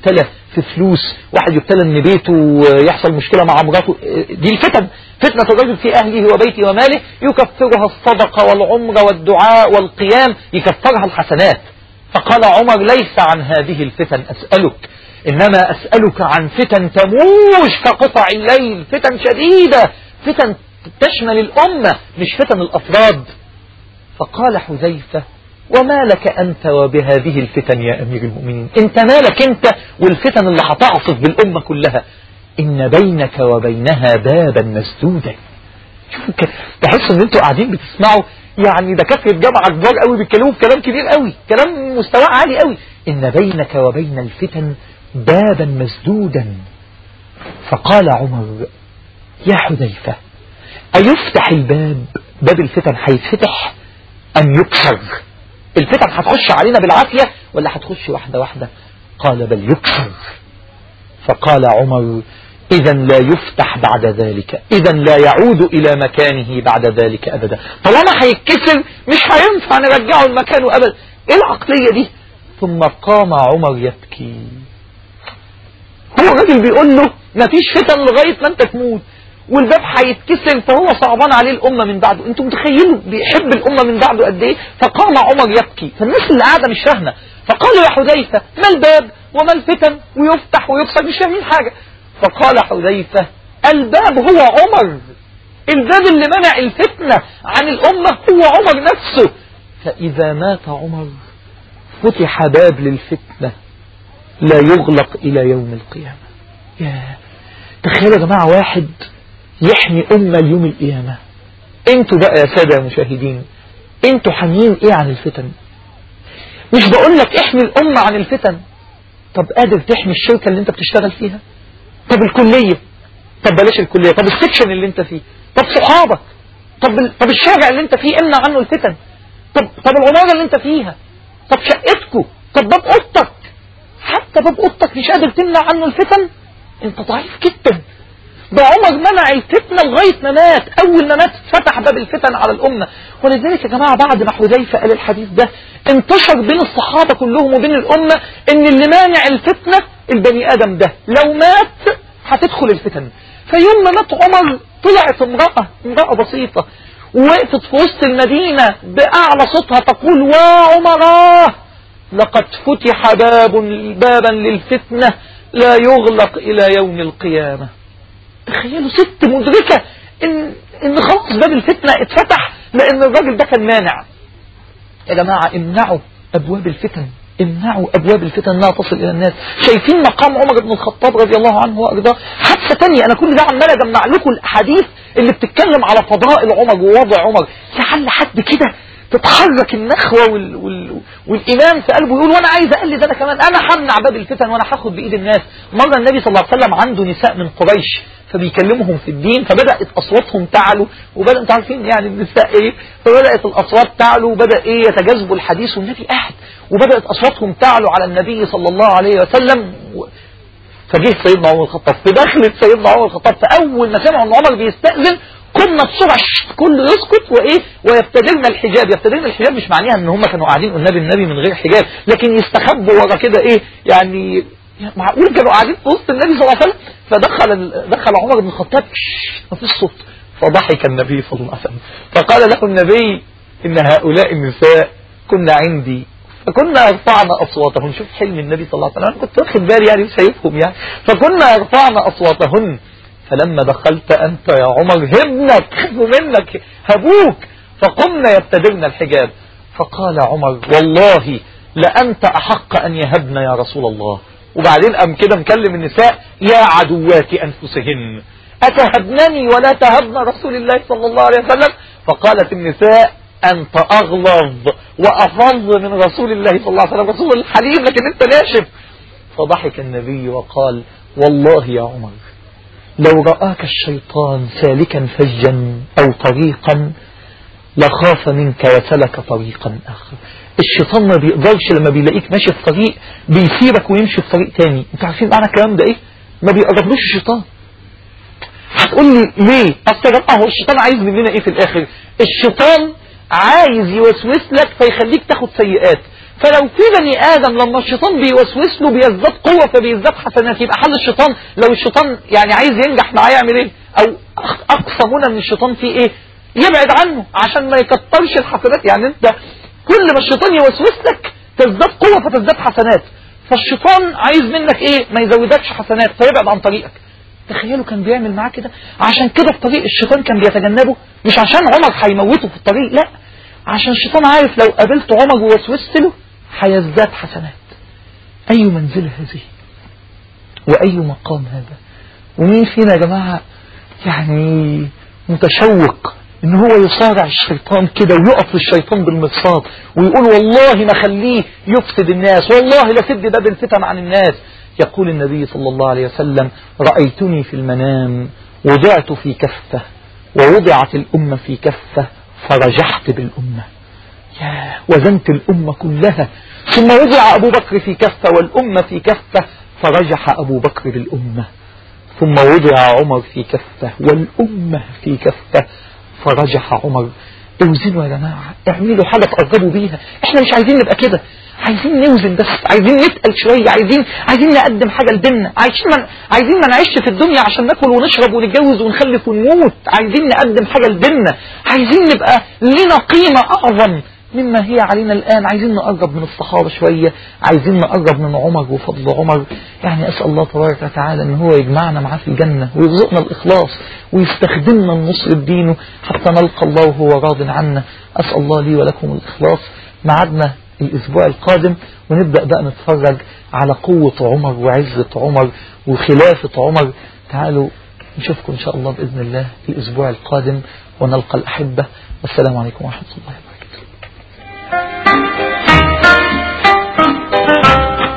Speaker 1: في فلوس، واحد يبتلى ان بيته يحصل مشكلة مع مراته. دي الفتن، فتنة الرجل في أهله وبيته وماله يكفرها الصدقة والعمر والدعاء والقيام، يكفرها الحسنات. فقال عمر ليس عن هذه الفتن أسألك، إنما أسألك عن فتن تموج كقطع الليل، فتن شديدة، فتن تشمل الأمة مش فتن الأفراد. فقال حذيفة وما لك أنت وبهذه الفتن يا أمير المؤمنين، أنت مالك أنت والفتن اللي هتعصف بالأمة كلها؟ إن بينك وبينها بابا مسدودا. شوفوا تحسوا ان انتوا قاعدين بتسمعوا يعني دكاتره جامعه كبار قوي بيتكلموا بكلام كبير قوي، كلام مستواه عالي قوي. إن بينك وبين الفتن بابا مسدودا. فقال عمر يا حذيفة أيفتح الباب، باب الفتن هيتفتح أم يكسر؟ الفتن هتخش علينا بالعافية ولا هتخش واحدة واحدة؟ قال بل يكسر. فقال عمر إذا لا يفتح بعد ذلك، إذا لا يعود إلى مكانه بعد ذلك أبدا. طالما هيتكسر مش هينفع نرجعه لمكانه أبدا. إيه العقلية دي؟ ثم قام عمر يبكي. هو الراجل بيقول له مفيش فتن لغاية ما أنت تموت، والباب هيتكسر، فهو صعبان عليه الأمة من بعده. أنتم متخيلوا بيحب الأمة من بعده قد إيه؟ فقام عمر يبكي. فالناس اللي قاعدة مش فاهمة، فقالوا يا حذيفة ما الباب وما الفتن ويفتح ويكسر، مش فاهمين حاجة. فقال حذيفة الباب هو عمر، الباب اللي منع الفتنة عن الأمة هو عمر نفسه. فإذا مات عمر فتح باب للفتنة لا يغلق إلى يوم القيامة. ياه، تخيلوا يا جماعة واحد يحمي أمة اليوم القيامة. انتوا بقى يا سادة المشاهدين انتوا حاميين ايه عن الفتن؟ مش بقول لك احمي الأمة عن الفتن، طب قادر تحمي الشركة اللي انت بتشتغل فيها؟ طب الكلية؟ طب بلاش الكلية، طب السكشن اللي انت فيه؟ طب صحابك؟ طب الشارع اللي انت فيه امنع عنه الفتن؟ طب العمارة اللي انت فيها؟ طب شقتكو؟ طب باب اوضتك؟ حتى باب اوضتك مش قادر تمنع عنه الفتن؟ انت ضعيف جدا. ده عمر منع الفتنة لغاية ما مات، أول ما مات فتح باب الفتن على الأمة. ولذلك يا جماعة بعد ما حذيفة قال الحديث ده انتشر بين الصحابة كلهم وبين الأمة إن اللي مانع الفتنة البني آدم ده، لو مات هتدخل الفتن. فيوم ما مات عمر طلعت امرأة بسيطة ووقفت في وسط المدينة بأعلى صوتها تقول وعمراه لقد فتح بابا للفتنة لا يغلق إلى يوم القيامة. تخيلوا ست مدركة ان خلاص باب الفتنة اتفتح لان الراجل ده كان مانع. يا جماعة امنعوا ابواب الفتن، امنعوا ابواب الفتن انها تصل الى الناس. شايفين مقام عمر بن الخطاب رضي الله عنه وارضاه؟ حادثة تانية، انا كل ده عمال اجمع لكم الاحاديث اللي بتتكلم على فضائل عمر ووضع عمر. لعل حد كده تتحرك النخوة والإيمان في قلبه يقول وانا عايز اقلد انا كمان، انا همنع باب الفتن وانا هاخد بايد الناس. مرة النبي صلى الله عليه وسلم عنده نساء من قريش فبيكلمهم في الدين، فبدأت أصواتهم تعلو، وبدأ انتوا عارفين يعني النساء ايه، فبدأت الأصوات تعلو وبدأ ايه يتجاذبوا الحديث والنبي قاعد، وبدأت أصواتهم تعلو على النبي صلى الله عليه وسلم. فجه سيدنا عمر الخطاب، فدخلت سيدنا عمر الخطاب، فأول ما سمعوا ان عمر بيستأذن قمنا بسرعة كله يسكت وايه ويبتدرن الحجاب. يبتدرن الحجاب مش معناها ان هم كانوا قاعدين قدام النبي من غير حجاب، لكن يستخبوا ورا كده ايه يعني معقول كانوا قاعدين في وسط النبي صلى الله عليه وسلم. فدخل عمر بن الخطاب ما فيش صوت، فضحك النبي صلى الله عليه وسلم فقال له النبي إن هؤلاء النساء كنا عندي فكنا رفعنا أصواتهن. شوف حلم النبي صلى الله عليه وسلم، أنا كنت واخد بالي يعني شايفهم يعني. فكنا رفعنا أصواتهن فلما دخلت أنت يا عمر هبنك خفوا منك هبوك فقمنا يبتدرن الحجاب. فقال عمر والله لأنت أحق أن يهبن يا رسول الله. وبعدين قام كده مكلم النساء يا عدوات أنفسهن أتهبنني ولا تهبن رسول الله صلى الله عليه وسلم. فقالت النساء أنت أغلظ وأفظ من رسول الله صلى الله عليه وسلم، رسول الحليم لكن أنت ناشف. فضحك النبي وقال والله يا عمر لو رآك الشيطان سالكا فجا أو طريقا لخاف منك وسلك طريقا آخر. الشيطان ما بيقدرش لما بيلاقيك ماشي في طريق بيسيبك ويمشي في طريق تاني. انتوا عارفين معنى الكلام ده ايه؟ ما بيقربلوش الشيطان. هتقول لي ليه؟ اصل يا جماعه هو الشيطان عايز مننا ايه في الاخر؟ الشيطان عايز يوسوس لك فيخليك تاخد سيئات، فلو في بني آدم لما الشيطان بيوسوس له بيزداد قوة فبيزداد حسنات، يبقى حل الشيطان لو الشيطان يعني عايز ينجح معاه يعمل ايه؟ او اقصى منى من الشيطان في ايه؟ يبعد عنه عشان ما يكترش الحسنات. يعني انت كل ما الشيطان يوسوس لك تزداد قوة فتزداد حسنات، فالشيطان عايز منك ايه؟ ما يزودكش حسنات فيبعد عن طريقك. تخيلوا كان بيعمل معاه كده. عشان كده الطريق الشيطان كان بيتجنبه، مش عشان عمر هيموته في الطريق، لا، عشان الشيطان عارف لو قابلت عمر ووسوست له هيزداد حسنات. أي منزلة هذه وأي مقام هذا. ومين فينا يا جماعة يعني متشوق ان هو يصارع الشيطان كده ويقف للشيطان بالمرصاد ويقول والله ما خليه يفسد الناس، والله لسد باب الفتن عن الناس. يقول النبي صلى الله عليه وسلم: رأيتني في المنام وضعت في كفة ووضعت الأمة في كفة فرجحت بالأمة، وزنت الأمة كلها، ثم وضع أبو بكر في كفة والأمة في كفة فرجح أبو بكر بالأمة، ثم وضع عمر في كفة والأمة في كفة فرجح عمر. اوزنوا يا جماعة، اعملوا حاجة تقربوا بيها. احنا مش عايزين نبقى كده، عايزين نوزن بس، عايزين نتقل شوية، عايزين نقدم حاجة لديننا، عايزين ما نعيش في الدنيا عشان ناكل ونشرب ونتجوز ونخلف ونموت، عايزين نقدم حاجة لديننا، عايزين نبقى لنا قيمة أعظم مما هي علينا الآن. عايزين نقرب من الصحابة شوية، عايزين نقرب من عمر وفضل عمر. يعني أسأل الله تبارك وتعالى أن هو يجمعنا معاه في الجنة ويرزقنا الإخلاص ويستخدمنا لنصر دينه حتى نلقى الله وهو راض عنا. أسأل الله لي ولكم الإخلاص. معادنا الأسبوع القادم ونبدأ بقى نتفرج على قوة عمر وعزة عمر وخلافة عمر. تعالوا نشوفكم إن شاء الله بإذن الله الأسبوع القادم ونلقى الأحبة. والسلام عليكم ورحمة الله.